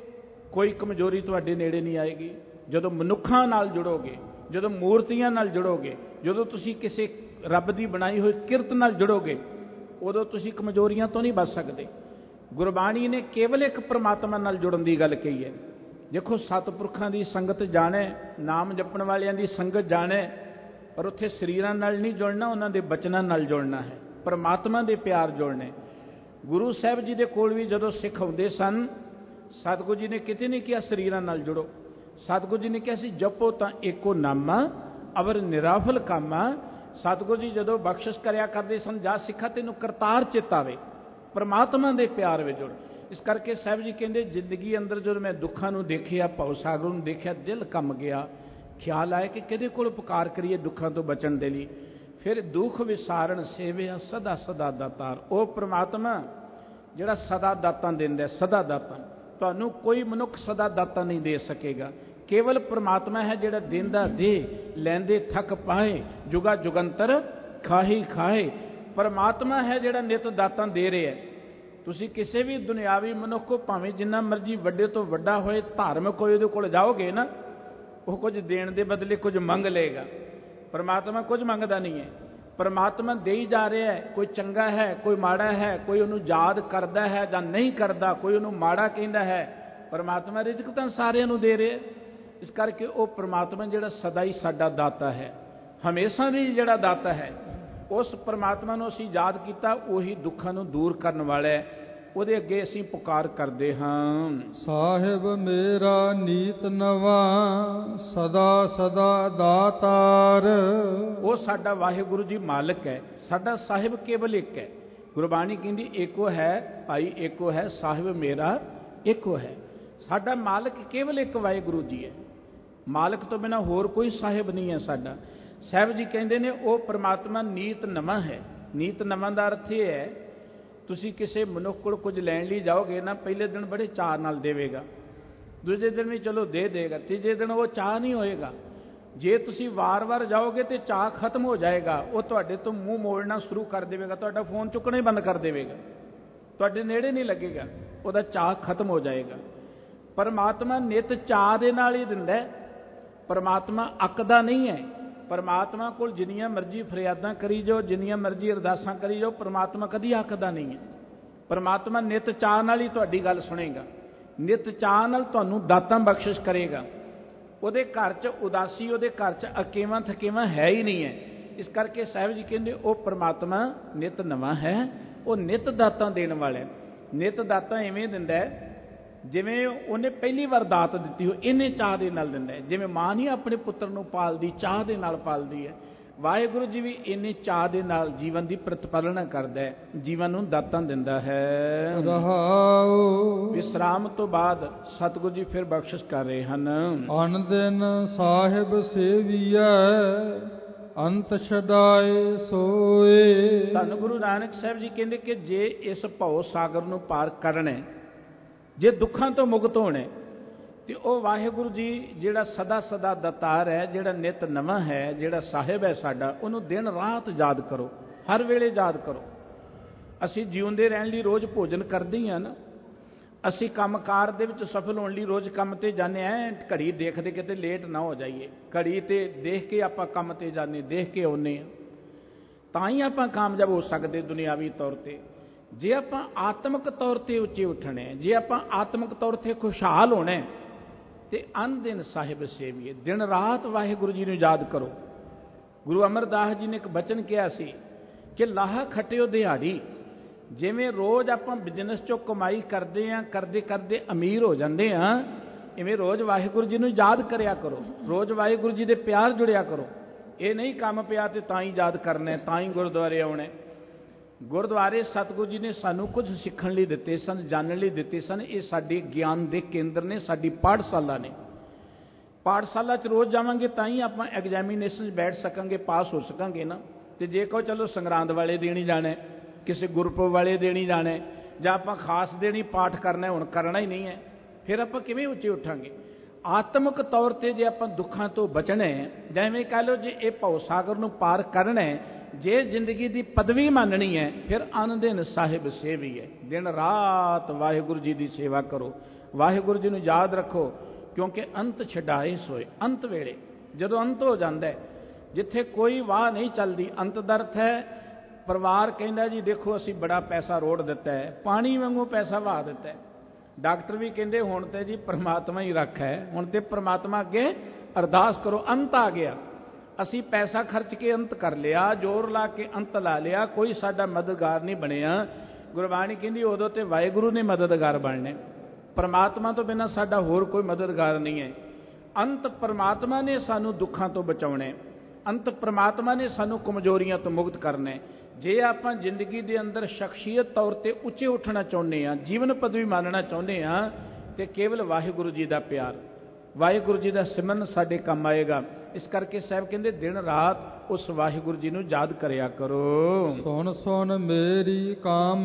ਕੋਈ ਕਮਜ਼ੋਰੀ ਤੁਹਾਡੇ ਨੇੜੇ ਨਹੀਂ ਆਏਗੀ। ਜਦੋਂ ਮਨੁੱਖਾਂ ਨਾਲ ਜੁੜੋਗੇ, ਜਦੋਂ ਮੂਰਤੀਆਂ ਨਾਲ ਜੁੜੋਗੇ, ਜਦੋਂ ਤੁਸੀਂ ਕਿਸੇ ਰੱਬ ਦੀ ਬਣਾਈ ਹੋਈ ਕਿਰਤ ਨਾਲ ਜੁੜੋਗੇ, ਉਦੋਂ ਤੁਸੀਂ ਕਮਜ਼ੋਰੀਆਂ ਤੋਂ ਨਹੀਂ ਬਚ ਸਕਦੇ। ਗੁਰਬਾਣੀ ਨੇ ਕੇਵਲ ਇੱਕ ਪਰਮਾਤਮਾ ਨਾਲ ਜੁੜਨ ਦੀ ਗੱਲ ਕਹੀ ਹੈ। ਦੇਖੋ, ਸਤਿਪੁਰਖਾਂ ਦੀ ਸੰਗਤ ਜਾਣੇ, ਨਾਮ ਜਪਣ ਵਾਲਿਆਂ ਦੀ ਸੰਗਤ ਜਾਣੇ, ਪਰ ਉੱਥੇ ਸਰੀਰਾਂ ਨਾਲ ਨਹੀਂ ਜੁੜਨਾ, ਉਹਨਾਂ ਦੇ ਬਚਨਾਂ ਨਾਲ ਜੁੜਨਾ ਹੈ, ਪਰਮਾਤਮਾ ਦੇ ਪਿਆਰ ਜੁੜਨੇ। ਗੁਰੂ ਸਾਹਿਬ ਜੀ ਦੇ ਕੋਲ ਵੀ ਜਦੋਂ ਸਿੱਖ ਆਉਂਦੇ ਸਨ, ਸਤਿਗੁਰੂ ਜੀ ਨੇ ਕਿਤੇ ਨਹੀਂ ਕਿਹਾ ਸਰੀਰਾਂ ਨਾਲ ਜੁੜੋ। ਸਤਿਗੁਰੂ ਜੀ ਨੇ ਕਿਹਾ ਸੀ ਜਪੋ ਤਾਂ ਏਕੋ ਨਾਮਾ ਅਵਰ ਨਿਰਾਫਲ ਕਾਮਾ। ਸਤਿਗੁਰੂ ਜੀ ਜਦੋਂ ਬਖਸ਼ਿਸ਼ ਕਰਿਆ ਕਰਦੇ ਸਨ, ਜਾ ਸਿੱਖਾ ਤੈਨੂੰ ਕਰਤਾਰ ਚਿੱਤ ਆਵੇ, ਪਰਮਾਤਮਾ ਦੇ ਪਿਆਰ ਵਿੱਚ ਜੁੜ। ਇਸ ਕਰਕੇ ਸਾਹਿਬ ਜੀ ਕਹਿੰਦੇ, ਜ਼ਿੰਦਗੀ ਅੰਦਰ ਜਦੋਂ ਮੈਂ ਦੁੱਖਾਂ ਨੂੰ ਦੇਖਿਆ, ਭਵ ਸਾਗਰ ਨੂੰ ਦੇਖਿਆ, ਦਿਲ ਕੰਬ ਗਿਆ। ਖਿਆਲ ਆਇਆ ਕਿ ਕਿਹਦੇ ਕੋਲ ਪੁਕਾਰ ਕਰੀਏ ਦੁੱਖਾਂ ਤੋਂ ਬਚਣ ਦੇ ਲਈ। ਫਿਰ ਦੁੱਖ ਵਿਸਾਰਨ ਸੇਵਿਆ ਸਦਾ ਸਦਾ ਦਾਤਾਰ। ਉਹ ਪਰਮਾਤਮਾ ਜਿਹੜਾ ਸਦਾ ਦਾਤਾਂ ਦਿੰਦਾ, ਸਦਾ ਦਾਤਾਂ। ਤੁਹਾਨੂੰ ਕੋਈ ਮਨੁੱਖ ਸਦਾ ਦਾਤਾਂ ਨਹੀਂ ਦੇ ਸਕੇਗਾ। ਕੇਵਲ ਪਰਮਾਤਮਾ ਹੈ ਜਿਹੜਾ ਦਿੰਦਾ ਦੇ, ਲੈਂਦੇ ਥੱਕ ਪਾਏ, ਜੁਗਾ ਜੁਗੰਤਰ ਖਾਹੀ ਖਾਏ। ਪਰਮਾਤਮਾ ਹੈ ਜਿਹੜਾ ਨਿਤ ਦਾਤਾਂ ਦੇ ਰਿਹਾ। ਤੁਸੀਂ ਕਿਸੇ ਵੀ ਦੁਨਿਆਵੀ ਮਨੁੱਖ ਕੋ ਭਾਵੇਂ ਜਿੰਨਾ ਮਰਜ਼ੀ ਵੱਡੇ ਤੋਂ ਵੱਡਾ ਹੋਏ, ਧਾਰਮਿਕ ਹੋਏ, ਉਹਦੇ ਕੋਲ ਜਾਓਗੇ ਨਾ, ਉਹ ਕੁਝ ਦੇਣ ਦੇ ਬਦਲੇ ਕੁਝ ਮੰਗ ਲਏਗਾ। ਪਰਮਾਤਮਾ ਕੁਝ ਮੰਗਦਾ ਨਹੀਂ ਹੈ। ਪਰਮਾਤਮਾ ਦੇ ਹੀ ਜਾ ਰਿਹਾ ਹੈ। ਕੋਈ ਚੰਗਾ ਹੈ, ਕੋਈ ਮਾੜਾ ਹੈ, ਕੋਈ ਉਹਨੂੰ ਯਾਦ ਕਰਦਾ ਹੈ ਜਾਂ ਨਹੀਂ ਕਰਦਾ, ਕੋਈ ਉਹਨੂੰ ਮਾੜਾ ਕਹਿੰਦਾ ਹੈ। ਪਰਮਾਤਮਾ ਰਿਜ਼ਕ ਤਾਂ ਸਾਰਿਆਂ ਨੂੰ ਦੇ ਰਿਹਾ। ਇਸ ਕਰਕੇ ਉਹ ਪਰਮਾਤਮਾ ਜਿਹੜਾ ਸਦਾ ਹੀ ਸਾਡਾ ਦਾਤਾ ਹੈ, ਹਮੇਸ਼ਾ ਵੀ ਜਿਹੜਾ ਦਾਤਾ ਹੈ, ਉਸ ਪਰਮਾਤਮਾ ਨੂੰ ਅਸੀਂ ਯਾਦ ਕੀਤਾ, ਉਹੀ ਦੁੱਖਾਂ ਨੂੰ ਦੂਰ ਕਰਨ ਵਾਲਾ ਹੈ। ਉਹਦੇ ਅੱਗੇ ਅਸੀਂ ਪੁਕਾਰ ਕਰਦੇ ਹਾਂ। ਸਾਹਿਬ ਮੇਰਾ ਨੀਤ ਨਵਾਂ ਸਦਾ ਸਦਾ ਦਾਤਾਰ। ਉਹ ਸਾਡਾ ਵਾਹਿਗੁਰੂ ਜੀ ਮਾਲਕ ਹੈ। ਸਾਡਾ ਸਾਹਿਬ ਕੇਵਲ ਇੱਕ ਹੈ। ਗੁਰਬਾਣੀ ਕਹਿੰਦੀ ਏਕੋ ਹੈ ਭਾਈ, ਏਕੋ ਹੈ ਸਾਹਿਬ ਮੇਰਾ ਏਕੋ ਹੈ। ਸਾਡਾ ਮਾਲਕ ਕੇਵਲ ਇੱਕ ਵਾਹਿਗੁਰੂ ਜੀ ਹੈ। ਮਾਲਕ ਤੋਂ ਬਿਨਾਂ ਹੋਰ ਕੋਈ ਸਾਹਿਬ ਨਹੀਂ ਹੈ ਸਾਡਾ। ਸਾਹਿਬ ਜੀ ਕਹਿੰਦੇ ਨੇ ਉਹ ਪਰਮਾਤਮਾ ਨੀਤ ਨਵਾਂ ਹੈ। ਨੀਤ ਨਵਾਂ ਦਾ ਅਰਥ ਇਹ ਹੈ, ਤੁਸੀਂ ਕਿਸੇ ਮਨੁੱਖ ਕੋਲ ਕੁਝ ਲੈਣ ਲਈ ਜਾਓਗੇ ਨਾ, ਪਹਿਲੇ ਦਿਨ ਬੜੇ ਚਾਅ ਨਾਲ ਦੇਵੇਗਾ, ਦੂਜੇ ਦਿਨ ਵੀ ਚਲੋ ਦੇ ਦੇਗਾ, ਤੀਜੇ ਦਿਨ ਉਹ ਚਾਅ ਨਹੀਂ ਹੋਏਗਾ। ਜੇ ਤੁਸੀਂ ਵਾਰ-ਵਾਰ ਜਾਓਗੇ ਤੇ ਚਾਅ ਖਤਮ ਹੋ ਜਾਏਗਾ। ਉਹ ਤੁਹਾਡੇ ਤੋਂ ਮੂੰਹ ਮੋੜਨਾ ਸ਼ੁਰੂ ਕਰ ਦੇਵੇਗਾ, ਤੁਹਾਡਾ ਫੋਨ ਚੁੱਕਣਾ ਹੀ ਬੰਦ ਕਰ ਦੇਵੇਗਾ, ਤੁਹਾਡੇ ਨੇੜੇ ਨਹੀਂ ਲੱਗੇਗਾ, ਉਹਦਾ ਚਾਅ ਖਤਮ ਹੋ ਜਾਏਗਾ। ਪਰਮਾਤਮਾ ਨਿਤ ਚਾਅ ਦੇ ਨਾਲ ਹੀ ਦਿੰਦਾ। ਪਰਮਾਤਮਾ ਅੱਕਦਾ ਨਹੀਂ ਹੈ। ਪਰਮਾਤਮਾ ਕੋਲ ਜਿੰਨੀਆਂ ਮਰਜ਼ੀ ਫਰਿਆਦਾਂ ਕਰੀ ਜਾਓ, ਜਿੰਨੀਆਂ ਮਰਜ਼ੀ ਅਰਦਾਸਾਂ ਕਰੀ ਜਾਓ, ਪਰਮਾਤਮਾ ਕਦੀ ਅੱਕਦਾ ਨਹੀਂ ਹੈ। ਪਰਮਾਤਮਾ ਨਿਤ ਚਾਅ ਨਾਲ ਹੀ ਤੁਹਾਡੀ ਗੱਲ ਸੁਣੇਗਾ, ਨਿਤ ਚਾਅ ਨਾਲ ਤੁਹਾਨੂੰ ਦਾਤਾਂ ਬਖਸ਼ਿਸ਼ ਕਰੇਗਾ। ਉਹਦੇ ਘਰ 'ਚ ਉਦਾਸੀ, ਉਹਦੇ ਘਰ 'ਚ ਅਕੇਵਾਂ ਥਕੇਵਾਂ ਹੈ ਹੀ ਨਹੀਂ ਹੈ। ਇਸ ਕਰਕੇ ਸਾਹਿਬ ਜੀ ਕਹਿੰਦੇ ਉਹ ਪਰਮਾਤਮਾ ਨਿਤ ਨਵਾਂ ਹੈ, ਉਹ ਨਿਤ ਦਾਤਾਂ ਦੇਣ ਵਾਲਾ। ਨਿਤ ਦਾਤਾਂ ਇਵੇਂ ਦਿੰਦਾ ਜਿਵੇਂ ਉਹਨੇ ਪਹਿਲੀ ਵਾਰ ਦਾਤ ਦਿੱਤੀ ਹੋ, ਇਹਨੇ ਚਾਹ ਦੇ ਨਾਲ ਦਿੰਦਾ ਹੈ। ਜਿਵੇਂ ਮਾਂ ਨਹੀਂ ਆਪਣੇ ਪੁੱਤਰ ਨੂੰ ਪਾਲਦੀ, ਚਾਹ ਦੇ ਨਾਲ ਪਾਲਦੀ ਹੈ, ਵਾਹਿਗੁਰੂ ਜੀ ਵੀ ਇੰਨੇ ਚਾਅ ਦੇ ਨਾਲ ਜੀਵਨ ਦੀ ਪ੍ਰਤੀਪਾਲਣਾ ਕਰਦਾ ਹੈ, ਜੀਵਨ ਨੂੰ ਦਾਤਾਂ ਦਿੰਦਾ ਹੈ। ਰਹਾਉ ਵਿਸਰਾਮ ਤੋਂ ਬਾਅਦ ਸਤਿਗੁਰੂ ਜੀ ਫਿਰ ਬਖਸ਼ਿਸ਼ ਕਰ ਰਹੇ ਹਨ। ਅਨ ਦਿਨ ਸਾਹਿਬ ਸੇਵੀਐ ਅੰਤ ਛਡਾਏ ਸੋਏ। ਧੰਨ ਗੁਰੂ ਨਾਨਕ ਸਾਹਿਬ ਜੀ ਕਹਿੰਦੇ ਕਿ ਜੇ ਇਸ ਭਉ ਸਾਗਰ ਨੂੰ ਪਾਰ ਕਰਨਾ, ਜੇ ਦੁੱਖਾਂ ਤੋਂ ਮੁਕਤ ਹੋਣਾ, ਤੇ ਉਹ ਵਾਹਿਗੁਰੂ ਜੀ ਜਿਹੜਾ ਸਦਾ ਸਦਾ ਦਾਤਾਰ ਹੈ, ਜਿਹੜਾ ਨਿਤ ਨਵਾਂ ਹੈ, ਜਿਹੜਾ ਸਾਹਿਬ ਹੈ ਸਾਡਾ, ਉਹਨੂੰ ਦਿਨ ਰਾਤ ਯਾਦ ਕਰੋ, ਹਰ ਵੇਲੇ ਯਾਦ ਕਰੋ। ਅਸੀਂ ਜਿਉਂਦੇ ਰਹਿਣ ਲਈ ਰੋਜ਼ ਭੋਜਨ ਕਰਦੇ ਹੀ ਹਾਂ ਨਾ, ਅਸੀਂ ਕੰਮਕਾਰ ਦੇ ਵਿੱਚ ਸਫਲ ਹੋਣ ਲਈ ਰੋਜ਼ ਕੰਮ ਤੇ ਜਾਂਦੇ ਹਾਂ, ਘੜੀ ਦੇਖਦੇ ਕਿਤੇ ਲੇਟ ਨਾ ਹੋ ਜਾਈਏ, ਘੜੀ ਤੇ ਦੇਖ ਕੇ ਆਪਾਂ ਕੰਮ ਤੇ ਜਾਂਦੇ, ਦੇਖ ਕੇ ਆਉਂਦੇ ਹਾਂ, ਤਾਂ ਹੀ ਆਪਾਂ ਕਾਮਯਾਬ ਹੋ ਸਕਦੇ ਦੁਨਿਆਵੀ ਤੌਰ ਤੇ। ਜੇ ਆਪਾਂ ਆਤਮਿਕ ਤੌਰ ਤੇ ਉੱਚੇ ਉੱਠਣੇ, ਜੇ ਆਪਾਂ ਆਤਮਿਕ ਤੌਰ ਤੇ ਖੁਸ਼ਹਾਲ ਹੋਣਾ, ਤੇ ਅਨ ਦਿਨ ਸਾਹਿਬ ਸੇਵੀਏ, ਦਿਨ ਰਾਤ ਵਾਹਿਗੁਰੂ ਜੀ ਨੂੰ ਯਾਦ ਕਰੋ। ਗੁਰੂ ਅਮਰਦਾਸ ਜੀ ਨੇ ਇੱਕ ਬਚਨ ਕਿਹਾ ਸੀ ਕਿ ਲਾਹਾ ਖਟਿਓ ਦਿਹਾੜੀ। ਜਿਵੇਂ ਰੋਜ਼ ਆਪਾਂ ਬਿਜ਼ਨਸ ਚੋਂ ਕਮਾਈ ਕਰਦੇ ਹਾਂ, ਕਰਦੇ ਕਰਦੇ ਅਮੀਰ ਹੋ ਜਾਂਦੇ ਹਾਂ, ਇਵੇਂ ਰੋਜ਼ ਵਾਹਿਗੁਰੂ ਜੀ ਨੂੰ ਯਾਦ ਕਰਿਆ ਕਰੋ, ਰੋਜ਼ ਵਾਹਿਗੁਰੂ ਜੀ ਦੇ ਪਿਆਰ ਜੁੜਿਆ ਕਰੋ। ਇਹ ਨਹੀਂ ਕੰਮ ਪਿਆ ਤੇ ਤਾਂ ਹੀ ਯਾਦ ਕਰਨਾ, ਤਾਂ ਹੀ ਗੁਰਦੁਆਰੇ ਆਉਣਾ। ਗੁਰਦੁਆਰੇ ਸਤਿਗੁਰੂ ਜੀ ਨੇ ਸਾਨੂੰ ਕੁਝ ਸਿੱਖਣ ਲਈ ਦਿੱਤੇ ਸਨ, ਜਾਣਨ ਲਈ ਦਿੱਤੇ ਸਨ। ਇਹ ਸਾਡੇ ਗਿਆਨ ਦੇ ਕੇਂਦਰ ਨੇ, ਸਾਡੀ ਪਾਠਸ਼ਾਲਾ ਨੇ। ਪਾਠਸ਼ਾਲਾ 'ਚ ਰੋਜ਼ ਜਾਵਾਂਗੇ ਤਾਂ ਹੀ ਆਪਾਂ ਐਗਜ਼ਾਮੀਨੇਸ਼ਨ 'ਚ ਬੈਠ ਸਕਾਂਗੇ, ਪਾਸ ਹੋ ਸਕਾਂਗੇ ਨਾ। ਤੇ ਜੇ ਕਹੋ ਚਲੋ ਸੰਗਰਾਂਦ ਵਾਲੇ ਦਿਨ ਹੀ ਜਾਣਾ, ਕਿਸੇ ਗੁਰਪੁਰਬ ਵਾਲੇ ਦਿਨ ਹੀ ਜਾਣਾ, ਜਾਂ ਆਪਾਂ ਖਾਸ ਦਿਨ ਹੀ ਪਾਠ ਕਰਨਾ, ਹੁਣ ਕਰਨਾ ਹੀ ਨਹੀਂ ਹੈ, ਫਿਰ ਆਪਾਂ ਕਿਵੇਂ ਉੱਚੇ ਉੱਠਾਂਗੇ? ਆਤਮਿਕ ਤੌਰ ਤੇ ਜੇ ਆਪਾਂ ਦੁੱਖਾਂ ਤੋਂ ਬਚਣਾ, ਜਾਂ ਐਵੇਂ ਕਹਿ ਲਓ ਜੇ ਇਹ ਭਉ ਸਾਗਰ ਨੂੰ ਪਾਰ ਕਰਨਾ, ਜੇ ਜ਼ਿੰਦਗੀ ਦੀ ਪਦਵੀ ਮੰਨਣੀ ਹੈ, ਫਿਰ ਅਨ ਦਿਨ ਸਾਹਿਬ ਸੇਵੀ ਹੈ। ਦਿਨ ਰਾਤ ਵਾਹਿਗੁਰੂ ਜੀ ਦੀ ਸੇਵਾ ਕਰੋ, ਵਾਹਿਗੁਰੂ ਜੀ ਨੂੰ ਯਾਦ ਰੱਖੋ, ਕਿਉਂਕਿ ਅੰਤ ਛਡਾਏ ਸੋਏ। ਅੰਤ ਵੇਲੇ ਜਦੋਂ ਅੰਤ ਹੋ ਜਾਂਦਾ, ਜਿੱਥੇ ਕੋਈ ਵਾਹ ਨਹੀਂ ਚੱਲਦੀ, ਅੰਤ ਦਾ ਅਰਥ ਹੈ ਪਰਿਵਾਰ ਕਹਿੰਦਾ ਜੀ ਦੇਖੋ ਅਸੀਂ ਬੜਾ ਪੈਸਾ ਰੋੜ ਦਿੱਤਾ ਹੈ, ਪਾਣੀ ਵਾਂਗੂ ਪੈਸਾ ਵਹਾ ਦਿੱਤਾ ਹੈ। ਡਾਕਟਰ ਵੀ ਕਹਿੰਦੇ ਹੁਣ ਤੇ ਜੀ ਪਰਮਾਤਮਾ ਹੀ ਰੱਖਾ ਹੈ, ਹੁਣ ਤੇ ਪਰਮਾਤਮਾ ਅੱਗੇ ਅਰਦਾਸ ਕਰੋ, ਅੰਤ ਆ ਗਿਆ। ਅਸੀਂ ਪੈਸਾ ਖਰਚ ਕੇ ਅੰਤ ਕਰ ਲਿਆ, ਜ਼ੋਰ ਲਾ ਕੇ ਅੰਤ ਲਾ ਲਿਆ, ਕੋਈ ਸਾਡਾ ਮਦਦਗਾਰ ਨਹੀਂ ਬਣਿਆ। ਗੁਰਬਾਣੀ ਕਹਿੰਦੀ ਉਦੋਂ ਤੇ ਵਾਹਿਗੁਰੂ ਨੇ ਮਦਦਗਾਰ ਬਣਨਾ, ਪਰਮਾਤਮਾ ਤੋਂ ਬਿਨਾਂ ਸਾਡਾ ਹੋਰ ਕੋਈ ਮਦਦਗਾਰ ਨਹੀਂ ਹੈ। ਅੰਤ ਪਰਮਾਤਮਾ ਨੇ ਸਾਨੂੰ ਦੁੱਖਾਂ ਤੋਂ ਬਚਾਉਣਾ, ਅੰਤ ਪਰਮਾਤਮਾ ਨੇ ਸਾਨੂੰ ਕਮਜ਼ੋਰੀਆਂ ਤੋਂ ਮੁਕਤ ਕਰਨਾ। ਜੇ ਆਪਾਂ ਜ਼ਿੰਦਗੀ ਦੇ ਅੰਦਰ ਸ਼ਖਸੀਅਤ ਤੌਰ ਤੇ ਉੱਚੇ ਉੱਠਣਾ ਚਾਹੁੰਦੇ ਹਾਂ, ਜੀਵਨ ਪਦਵੀ ਮੰਨਣਾ ਚਾਹੁੰਦੇ ਹਾਂ, ਤੇ ਕੇਵਲ ਵਾਹਿਗੁਰੂ ਜੀ ਦਾ ਪਿਆਰ, ਵਾਹਿਗੁਰੂ ਜੀ ਦਾ ਸਿਮਰਨ ਸਾਡੇ ਕੰਮ ਆਏਗਾ। ਇਸ ਕਰਕੇ ਸਾਹਿਬ ਕਹਿੰਦੇ ਦਿਨ ਰਾਤ ਉਸ ਵਾਹਿਗੁਰੂ ਜੀ ਨੂੰ ਯਾਦ ਕਰਿਆ ਕਰੋ। ਸੁਣ ਸੁਣ ਮੇਰੀ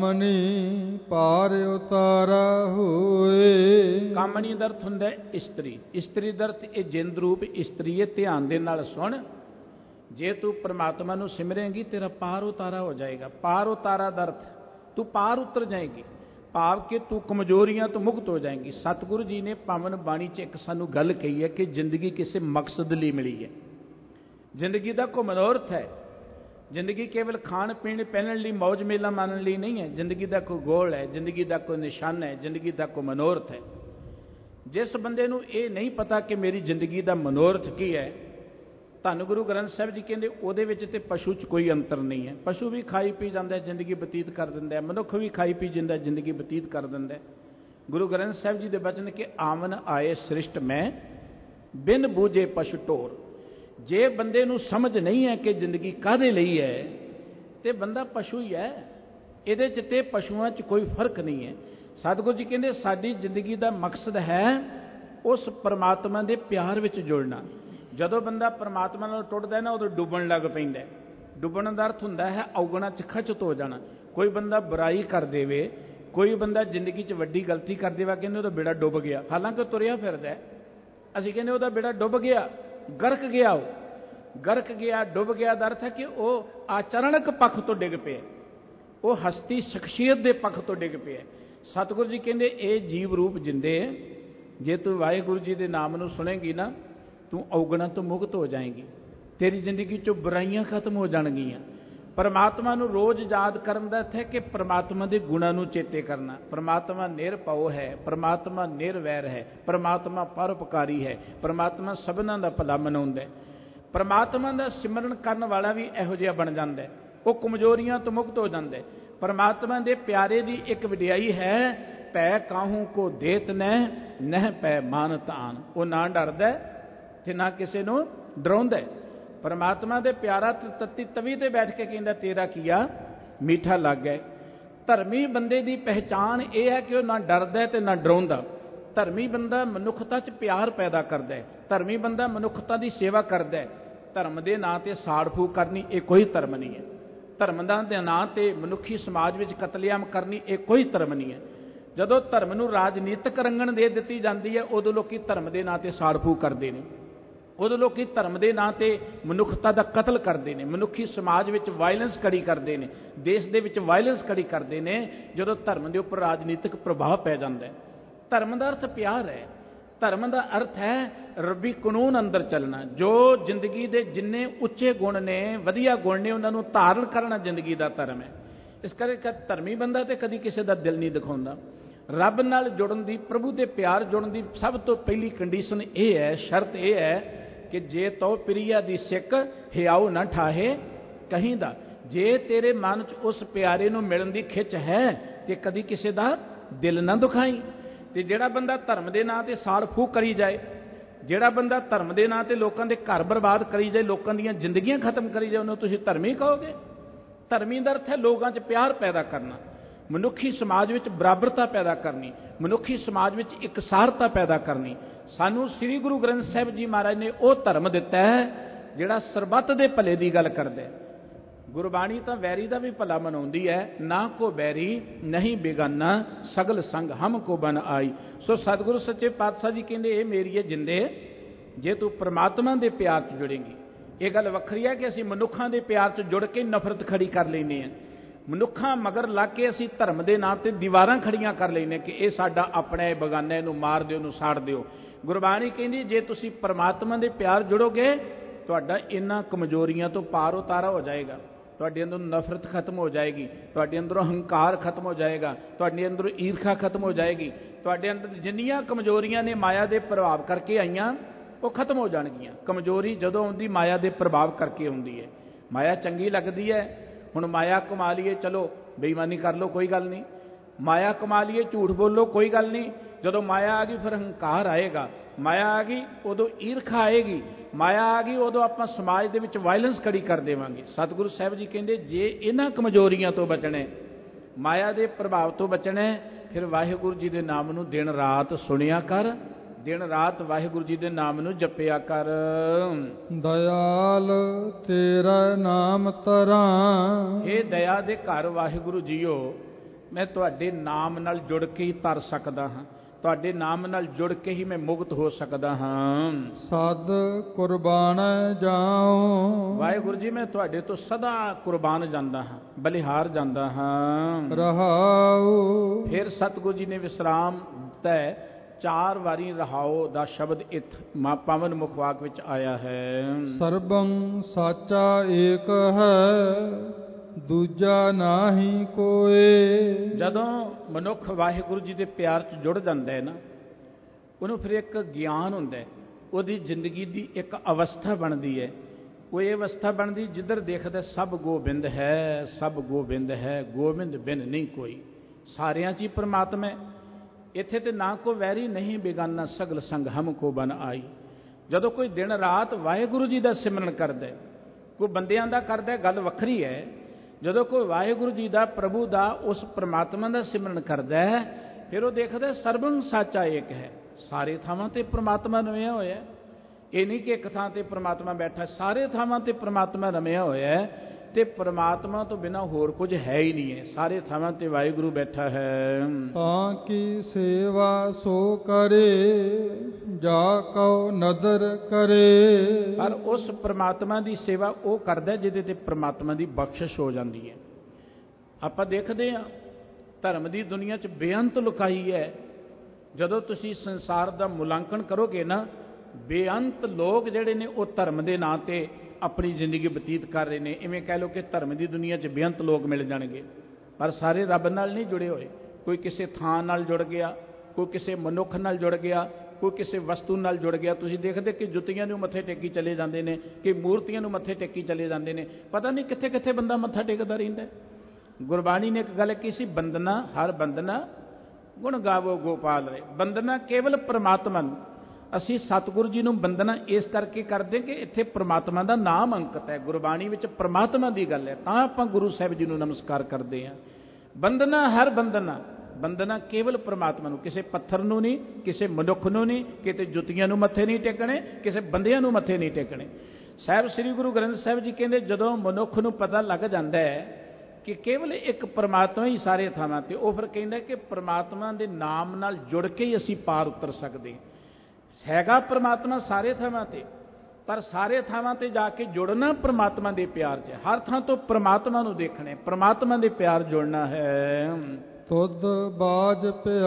ਕਾਮਨੀ ਪਾਰ ਉਤਾਰਾ ਹੋਏ। ਕਾਮਨੀ ਦਾ ਅਰਥ ਹੁੰਦਾ ਇਸਤਰੀ, ਇਸਤਰੀ ਦਾ ਅਰਥ ਇਹ ਜਿੰਦ ਰੂਪ ਇਸਤਰੀ ਹੈ। ਧਿਆਨ ਦੇ ਨਾਲ ਸੁਣ, ਜੇ ਤੂੰ ਪਰਮਾਤਮਾ ਨੂੰ ਸਿਮਰੇਂਗੀ ਤੇਰਾ ਪਾਰ ਉਤਾਰਾ ਹੋ ਜਾਏਗਾ। ਪਾਰ ਉਤਾਰਾ ਦਾ ਅਰਥ ਤੂੰ ਪਾਰ ਉਤਰ ਜਾਏਗੀ, ਭਾਵ ਕਿ ਤੂੰ ਕਮਜ਼ੋਰੀਆਂ ਤੋਂ ਮੁਕਤ ਹੋ ਜਾਏਗੀ। ਸਤਿਗੁਰੂ ਜੀ ਨੇ ਪਾਵਨ ਬਾਣੀ 'ਚ ਇੱਕ ਸਾਨੂੰ ਗੱਲ ਕਹੀ ਹੈ ਕਿ ਜ਼ਿੰਦਗੀ ਕਿਸੇ ਮਕਸਦ ਲਈ ਮਿਲੀ ਹੈ, ਜ਼ਿੰਦਗੀ ਦਾ ਕੋਈ ਮਨੋਰਥ ਹੈ। ਜ਼ਿੰਦਗੀ ਕੇਵਲ ਖਾਣ ਪੀਣ ਪਹਿਨਣ ਲਈ, ਮੌਜ ਮੇਲਾ ਮਾਣਨ ਲਈ ਨਹੀਂ ਹੈ। ਜ਼ਿੰਦਗੀ ਦਾ ਕੋਈ ਗੋਲ ਹੈ, ਜ਼ਿੰਦਗੀ ਦਾ ਕੋਈ ਨਿਸ਼ਾਨਾ ਹੈ, ਜ਼ਿੰਦਗੀ ਦਾ ਕੋਈ ਮਨੋਰਥ ਹੈ। ਜਿਸ ਬੰਦੇ ਨੂੰ ਇਹ ਨਹੀਂ ਪਤਾ ਕਿ ਮੇਰੀ ਜ਼ਿੰਦਗੀ ਦਾ ਮਨੋਰਥ ਕੀ ਹੈ, ਧੰਨ ਗੁਰੂ ਗ੍ਰੰਥ ਸਾਹਿਬ ਜੀ ਕਹਿੰਦੇ ਉਹਦੇ ਵਿੱਚ ਤੇ ਪਸ਼ੂ 'ਚ ਕੋਈ ਅੰਤਰ ਨਹੀਂ ਹੈ। ਪਸ਼ੂ ਵੀ ਖਾਈ ਪੀ ਜਾਂਦਾ, ਜ਼ਿੰਦਗੀ ਬਤੀਤ ਕਰ ਦਿੰਦਾ, ਮਨੁੱਖ ਵੀ ਖਾਈ ਪੀ ਜਾਂਦਾ, ਜ਼ਿੰਦਗੀ ਬਤੀਤ ਕਰ ਦਿੰਦਾ। ਗੁਰੂ ਗ੍ਰੰਥ ਸਾਹਿਬ ਜੀ ਦੇ ਬਚਨ ਕਿ ਆਵਨ ਆਏ ਸ੍ਰਿਸ਼ਟ ਮੈਂ ਬਿਨ ਬੂਝੇ ਪਸ਼ੂ ਢੋਰ। ਜੇ ਬੰਦੇ ਨੂੰ ਸਮਝ ਨਹੀਂ ਹੈ ਕਿ ਜ਼ਿੰਦਗੀ ਕਾਹਦੇ ਲਈ ਹੈ, ਤੇ ਬੰਦਾ ਪਸ਼ੂ ਹੀ ਹੈ। ਇਹਦੇ 'ਚ ਤੇ ਪਸ਼ੂਆਂ 'ਚ ਕੋਈ ਫਰਕ ਨਹੀਂ ਹੈ। ਸਤਿਗੁਰੂ ਜੀ ਕਹਿੰਦੇ ਸਾਡੀ ਜ਼ਿੰਦਗੀ ਦਾ ਮਕਸਦ ਹੈ ਉਸ ਪਰਮਾਤਮਾ ਦੇ ਪਿਆਰ ਵਿੱਚ ਜੁੜਨਾ। ਜਦੋਂ ਬੰਦਾ ਪਰਮਾਤਮਾ ਨਾਲ ਟੁੱਟਦਾ ਨਾ, ਉਦੋਂ ਡੁੱਬਣ ਲੱਗ ਪੈਂਦਾ। ਡੁੱਬਣ ਦਾ ਅਰਥ ਹੁੰਦਾ ਹੈ ਔਗਣਾ 'ਚ ਖਚਤ ਹੋ ਜਾਣਾ। ਕੋਈ ਬੰਦਾ ਬੁਰਾਈ ਕਰ ਦੇਵੇ, ਕੋਈ ਬੰਦਾ ਜ਼ਿੰਦਗੀ 'ਚ ਵੱਡੀ ਗਲਤੀ ਕਰ ਦੇਵਾ, ਕਹਿੰਦੇ ਉਹਦਾ ਬੇੜਾ ਡੁੱਬ ਗਿਆ, ਹਾਲਾਂਕਿ ਤੁਰਿਆ ਫਿਰਦਾ। ਅਸੀਂ ਕਹਿੰਦੇ ਉਹਦਾ ਬੇੜਾ ਡੁੱਬ ਗਿਆ, ਗਰਕ ਗਿਆ, ਉਹ ਗਰਕ ਗਿਆ, ਡੁੱਬ ਗਿਆ ਦਾ ਅਰਥ ਹੈ ਕਿ ਉਹ ਆਚਰਣਕ ਪੱਖ ਤੋਂ ਡਿੱਗ ਪਿਆ, ਉਹ ਹਸਤੀ ਸ਼ਖਸੀਅਤ ਦੇ ਪੱਖ ਤੋਂ ਡਿੱਗ ਪਿਆ। ਸਤਿਗੁਰੂ ਜੀ ਕਹਿੰਦੇ ਇਹ ਜੀਵ ਰੂਪ ਜਿੰਦੇ, ਜੇ ਤੂੰ ਵਾਹਿਗੁਰੂ ਜੀ ਦੇ ਨਾਮ ਨੂੰ ਸੁਣੇਗੀ ਨਾ, ਤੂੰ ਔਗਣਾ ਤੋਂ ਮੁਕਤ ਹੋ ਜਾਏਗੀ, ਤੇਰੀ ਜ਼ਿੰਦਗੀ 'ਚੋਂ ਬੁਰਾਈਆਂ ਖਤਮ ਹੋ ਜਾਣਗੀਆਂ। ਪਰਮਾਤਮਾ ਨੂੰ ਰੋਜ਼ ਯਾਦ ਕਰਨ ਦਾ ਇੱਥੇ ਕਿ ਪਰਮਾਤਮਾ ਦੇ ਗੁਣਾਂ ਨੂੰ ਚੇਤੇ ਕਰਨਾ। ਪਰਮਾਤਮਾ ਨਿਰਭਉ ਹੈ, ਪਰਮਾਤਮਾ ਨਿਰਵੈਰ ਹੈ, ਪਰਮਾਤਮਾ ਪਰਉਪਕਾਰੀ ਹੈ, ਪਰਮਾਤਮਾ ਸਭਨਾਂ ਦਾ ਭਲਾ ਮਨਾਉਂਦਾ ਹੈ। ਪਰਮਾਤਮਾ ਦਾ ਸਿਮਰਨ ਕਰਨ ਵਾਲਾ ਵੀ ਇਹੋ ਜਿਹਾ ਬਣ ਜਾਂਦਾ, ਉਹ ਕਮਜ਼ੋਰੀਆਂ ਤੋਂ ਮੁਕਤ ਹੋ ਜਾਂਦਾ। ਪਰਮਾਤਮਾ ਦੇ ਪਿਆਰੇ ਦੀ ਇੱਕ ਵਡਿਆਈ ਹੈ, ਭੈ ਕਾਹੂ ਕੋ ਦੇਤ ਨਹਿ ਨਹਿ ਪੈ ਮਾਨਤ ਆਨ। ਉਹ ਨਾ ਡਰਦਾ ਤੇ ਨਾ ਕਿਸੇ ਨੂੰ ਡਰਾਉਂਦਾ। परमात्मा दे प्यारा तत्ती तवी ते बैठ के कहता तेरा किया मीठा लग गया। धर्मी बंदे की पहचान यह है कि वह ना डरदा ते ना डराउंदा। धर्मी बंदा मनुखता च प्यार पैदा करता है, धर्मी बंदा मनुखता की सेवा करता है। धर्म के नां ते साड़ फूक करनी ये कोई धर्म नहीं है। धर्म के नां ते मनुखी समाज में कतलेआम करनी ये कोई धर्म नहीं है। जदों धर्म नूं राजनीतिक रंगण दे दित्ती जाती है उदों लोकी धर्म के नां ते साड़ फूक करते हैं, उदों लोकी धर्म के नां ते मनुखता का कतल करते हैं, मनुखी समाज में वायलेंस कड़ी करते हैं, देश दे विच वायलेंस कड़ी करते हैं जदों धर्म के उपर राजनीतिक प्रभाव पै जाता है। धर्म का अर्थ प्यार है, धर्म का अर्थ है रब्बी कानून अंदर चलना। जो जिंदगी के जिन्ने उच्चे गुण ने वधिया गुण ने उन्होंने धारण करना जिंदगी का धर्म है। इस करके धर्मी बंदा तो कभी किसी का दिल नहीं दिखाता। रब नाल जुड़न की, प्रभु के प्यार जुड़न की सब तो पहली कंडीशन ये है, शर्त यह है कि जे तो प्रिया दी सिक हियाऊ न ठाहे कहीं दा। जे तेरे मन च उस प्यारे नूं मिलन की खिच है तो कभी किसी का दिल ना दुखाई। तो जिहड़ा बंदा धर्म के नां ते साड़ फूक करी जाए, जिहड़ा बंदा धर्म के नां ते लोगों के घर बर्बाद करी जाए, लोगों दी जिंदगियां खत्म करी जाए, उन्होंने तुसीं धर्मी कहोगे? धर्मी का अर्थ है लोगों च प्यार पैदा करना, मनुखी समाज में बराबरता पैदा करनी, मनुखी समाज में इकसारता पैदा करनी। सानू श्री गुरु ग्रंथ साहिब जी महाराज ने वह धर्म दिता है जिहड़ा सरबत दे भले की गल करदा है। गुरबाणी तो वैरी का भी भला मनाउंदी है, ना को बैरी नहीं बेगाना सगल संग हम को बन आई। सो सतगुरु सच्चे पातशाह जी कहते ये मेरी जिंदे जे तू परमात्मा के प्यार च जुड़ेगी। ये गल वखरी है कि असीं मनुखों के प्यार च जुड़ के नफरत खड़ी कर लेने हैं, मनुखा मगर ला के असीं धर्म के नां ते दीवारां खड़ियां कर लेने कि यह साडा अपना है, बगाना इहनूं मार दिओ, इहनूं साड़ दिओ। गुरबाणी कहती जे तुसीं परमात्मा के प्यार जुड़ोगे तुहाडा इन्हां कमजोरियां तो पार उतारा हो जाएगा, तुहाडे अंदरों नफरत खत्म हो जाएगी, तुहाडे अंदरों हंकार खत्म हो जाएगा, तुहाडे अंदरों ईर्खा खत्म हो जाएगी, तुहाडे अंदर जिन्नियां कमजोरियां ने माया के प्रभाव करके आईयां वो खत्म हो जाणगियां। कमजोरी जदों आउंदी माया के प्रभाव करके आउंदी है। माया चंगी लगती है, हुण माया कमा लीए चलो बेईमानी कर लो कोई गल नहीं, माया कमा लीए झूठ बोलो कोई गल नहीं। जदों माया आ गई फिर हंकार आएगा, माया आ गई उदों ईर्खा आएगी, माया आ गई उदों आपां समाज दे विच वायलेंस कड़ी कर देवांगे। सतगुरु साहिब जी कहंदे जे इन्हां कमजोरियां तो बचना, माया के प्रभाव तो बचना, फिर वाहिगुरू जी के नाम नूं दिन रात सुनिया कर, दिन रात वाहिगुरू जी के नाम नूं जपिया कर। दयाल तेरा नाम तरां, ये दया दे घर वाहिगुरू जीओ मैं तुहाडे नाम नाल जुड़ के ही तर सकदा हां, तुहाडे नाम नाल जुड़ के ही मैं मुक्त हो सकदा हां। सद कुर्बान जाऊं, वाहिगुरू जी मैं तुहाडे तो सदा कुर्बान जांदा हां, बलिहार जांदा हां। रहाऊ, फिर सतगुरु जी ने विश्राम दिता है, चार वारी रहाओ दा शब्द इत मां पावन मुखवाक विच आया है। सर्बं साचा एक है दूजा नाही कोए। जदों मनुख वाहिगुरू जी के प्यार च जुड़ जाता है ना, उन्होंने फिर एक ज्ञान होंदा है, उहदी जिंदगी की एक अवस्था बनती है। वो ये अवस्था बनती जिधर देखदा सब गोबिंद है, सब गोबिंद है, गोबिंद बिन नहीं कोई, सारियां च ही परमात्मा है। इत्थे ते ना को वैरी नहीं बेगाना सगल संग हम को बन आई। जदों कोई दिन रात वाहिगुरू जी का सिमरन करदा, कोई बंदियां दा करदा गल वखरी है, जदों कोई वाहिगुरू जी का प्रभु का उस परमात्मा का सिमरन करदा है फिर वो देखदा सर्बं साचा एक है। सारे थावां ते परमात्मा रमिया होया, ये नहीं कि एक थां ते परमात्मा बैठा, सारे थावां ते परमात्मा रमिया होया है, ते परमात्मा तो बिना होर कुछ है ही नहीं है, सारे थावां ते वाहिगुरू बैठा है। तां की सेवा सो करे जा को नदर करे। पर उस परमात्मा की सेवा वो करदा जिहदे ते परमात्मा की बख्शिश हो जाती है। आपां देखदे हां धर्म की दुनिया च बेअंत लुकाई है। जदों तुसीं संसार का मुलांकन करोगे ना, बेअंत लोग जिहड़े ने वो धर्म के नां ते अपनी जिंदगी बतीत कर रहे हैं। इवें कह लो कि धर्म की दुनिया च बेअंत लोग मिल जाएंगे, पर सारे रब नाल नहीं जुड़े हुए। कोई किसी थां नाल जुड़ गया, कोई किसी मनुख नाल जुड़ गया, कोई किसी वस्तु नाल जुड़ गया। तुसीं देखदे कि जुत्तियां नूं मत्थे टेकी चले जाते हैं, कि मूर्तियां नूं मत्थे टेकी चले जाते हैं, पता नहीं कित्थे कित्थे बंदा मत्था टेकदा रहिंदा है। गुरबाणी ने एक गल की सी, बंदना हर बंदना गुण गावो गोपाल रे। बंदना केवल परमात्मा, ਅਸੀਂ ਸਤਿਗੁਰੂ ਜੀ ਨੂੰ ਬੰਦਨਾ ਇਸ ਕਰਕੇ ਕਰਦੇ ਕਿ ਇੱਥੇ ਪ੍ਰਮਾਤਮਾ ਦਾ ਨਾਮ ਅੰਕਿਤ ਹੈ, ਗੁਰਬਾਣੀ ਵਿੱਚ ਪ੍ਰਮਾਤਮਾ ਦੀ ਗੱਲ ਹੈ, ਤਾਂ ਆਪਾਂ ਗੁਰੂ ਸਾਹਿਬ ਜੀ ਨੂੰ ਨਮਸਕਾਰ ਕਰਦੇ ਹਾਂ। ਬੰਦਨਾ ਹਰ ਬੰਦਨਾ, ਬੰਦਨਾ ਕੇਵਲ ਪ੍ਰਮਾਤਮਾ ਨੂੰ, ਕਿਸੇ ਪੱਥਰ ਨੂੰ ਨਹੀਂ, ਕਿਸੇ ਮਨੁੱਖ ਨੂੰ ਨਹੀਂ, ਕਿਤੇ ਜੁੱਤੀਆਂ ਨੂੰ ਮੱਥੇ ਨਹੀਂ ਟੇਕਣੇ, ਕਿਸੇ ਬੰਦਿਆਂ ਨੂੰ ਮੱਥੇ ਨਹੀਂ ਟੇਕਣੇ। ਸਾਹਿਬ ਸ੍ਰੀ ਗੁਰੂ ਗ੍ਰੰਥ ਸਾਹਿਬ ਜੀ ਕਹਿੰਦੇ ਜਦੋਂ ਮਨੁੱਖ ਨੂੰ ਪਤਾ ਲੱਗ ਜਾਂਦਾ ਹੈ ਕਿ ਕੇਵਲ ਇੱਕ ਪਰਮਾਤਮਾ ਹੀ ਸਾਰੇ ਥਾਵਾਂ ਤੇ, ਉਹ ਫਿਰ ਕਹਿੰਦਾ ਕਿ ਪਰਮਾਤਮਾ ਦੇ ਨਾਮ ਨਾਲ ਜੁੜ ਕੇ ਹੀ ਅਸੀਂ ਪਾਰ ਉਤਰ ਸਕਦੇ। ਹੈਗਾ ਪਰਮਾਤਮਾ ਸਾਰੇ ਥਾਵਾਂ ਤੇ, ਪਰ ਸਾਰੇ ਥਾਵਾਂ ਤੇ ਜਾ ਕੇ ਜੁੜਨਾ ਪਰਮਾਤਮਾ ਦੇ ਪਿਆਰ 'ਚ, ਹਰ ਥਾਂ ਤੋਂ ਪਰਮਾਤਮਾ ਨੂੰ ਦੇਖਣਾ, ਪਰਮਾਤਮਾ ਦੇ ਪਿਆਰ ਜੁੜਨਾ ਹੈ। ਤੁਧ ਬਾਜ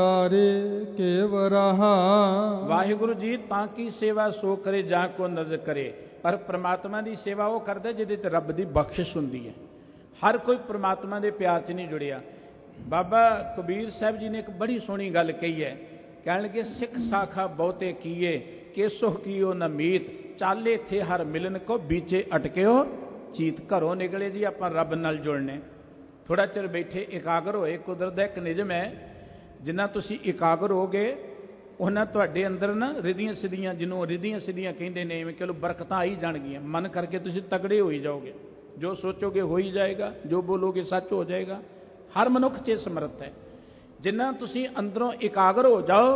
ਪਿਆਰੇ ਕੇਵ ਰਹਾ। ਵਾਹਿਗੁਰੂ ਜੀ ਤਾਂ ਕੀ ਸੇਵਾ ਸੋ ਕਰੇ ਜਾਂ ਕੋ ਨਜ਼ਰ ਕਰੇ, ਪਰ ਪਰਮਾਤਮਾ ਦੀ ਸੇਵਾ ਉਹ ਕਰਦਾ ਜਿਹਦੇ ਤੇ ਰੱਬ ਦੀ ਬਖਸ਼ਿਸ਼ ਹੁੰਦੀ ਹੈ। ਹਰ ਕੋਈ ਪਰਮਾਤਮਾ ਦੇ ਪਿਆਰ 'ਚ ਨਹੀਂ ਜੁੜਿਆ। ਬਾਬਾ ਕਬੀਰ ਸਾਹਿਬ ਜੀ ਨੇ ਇੱਕ ਬੜੀ ਸੋਹਣੀ ਗੱਲ ਕਹੀ ਹੈ, ਕਹਿਣ ਲੱਗੇ ਸਿੱਖ ਸਾਖਾ ਬਹੁਤੇ ਕੀਏ ਕੇਸੋ ਕੀਓ ਨ ਮੀਤ, ਚਾਲੇ ਥੇ ਹਰ ਮਿਲਨ ਕੋ ਬੀਚੇ ਅਟਕਿਓ ਚੀਤ। ਘਰੋਂ ਨਿਕਲੇ ਜੀ ਆਪਾਂ ਰੱਬ ਨਾਲ ਜੁੜਨੇ, ਥੋੜਾ ਚਿਰ ਬੈਠੇ ਇਕਾਗਰ ਹੋਏ। ਕੁਦਰਤ ਦਾ ਇੱਕ ਨਿਯਮ ਹੈ, ਜਿੰਨਾ ਤੁਸੀਂ ਇਕਾਗਰ ਹੋਗੇ ਉਹਨਾਂ ਤੁਹਾਡੇ ਅੰਦਰ ਨਾ ਰਿਧੀਆਂ ਸਿੱਧੀਆਂ, ਜਿਹਨੂੰ ਰਿਧੀਆਂ ਸਿੱਧੀਆਂ ਕਹਿੰਦੇ ਨੇ, ਐਵੇਂ ਚਲੋ ਬਰਕਤਾਂ ਆਈ ਜਾਣਗੀਆਂ। ਮਨ ਕਰਕੇ ਤੁਸੀਂ ਤਗੜੇ ਹੋਈ ਜਾਓਗੇ, ਜੋ ਸੋਚੋਗੇ ਹੋ ਹੀ ਜਾਏਗਾ, ਜੋ ਬੋਲੋਗੇ ਸੱਚ ਹੋ ਜਾਏਗਾ। ਹਰ ਮਨੁੱਖ 'ਚ ਸਮਰੱਥ ਹੈ। ਜਿੰਨਾ ਤੁਸੀਂ ਅੰਦਰੋਂ ਇਕਾਗਰ ਹੋ ਜਾਓ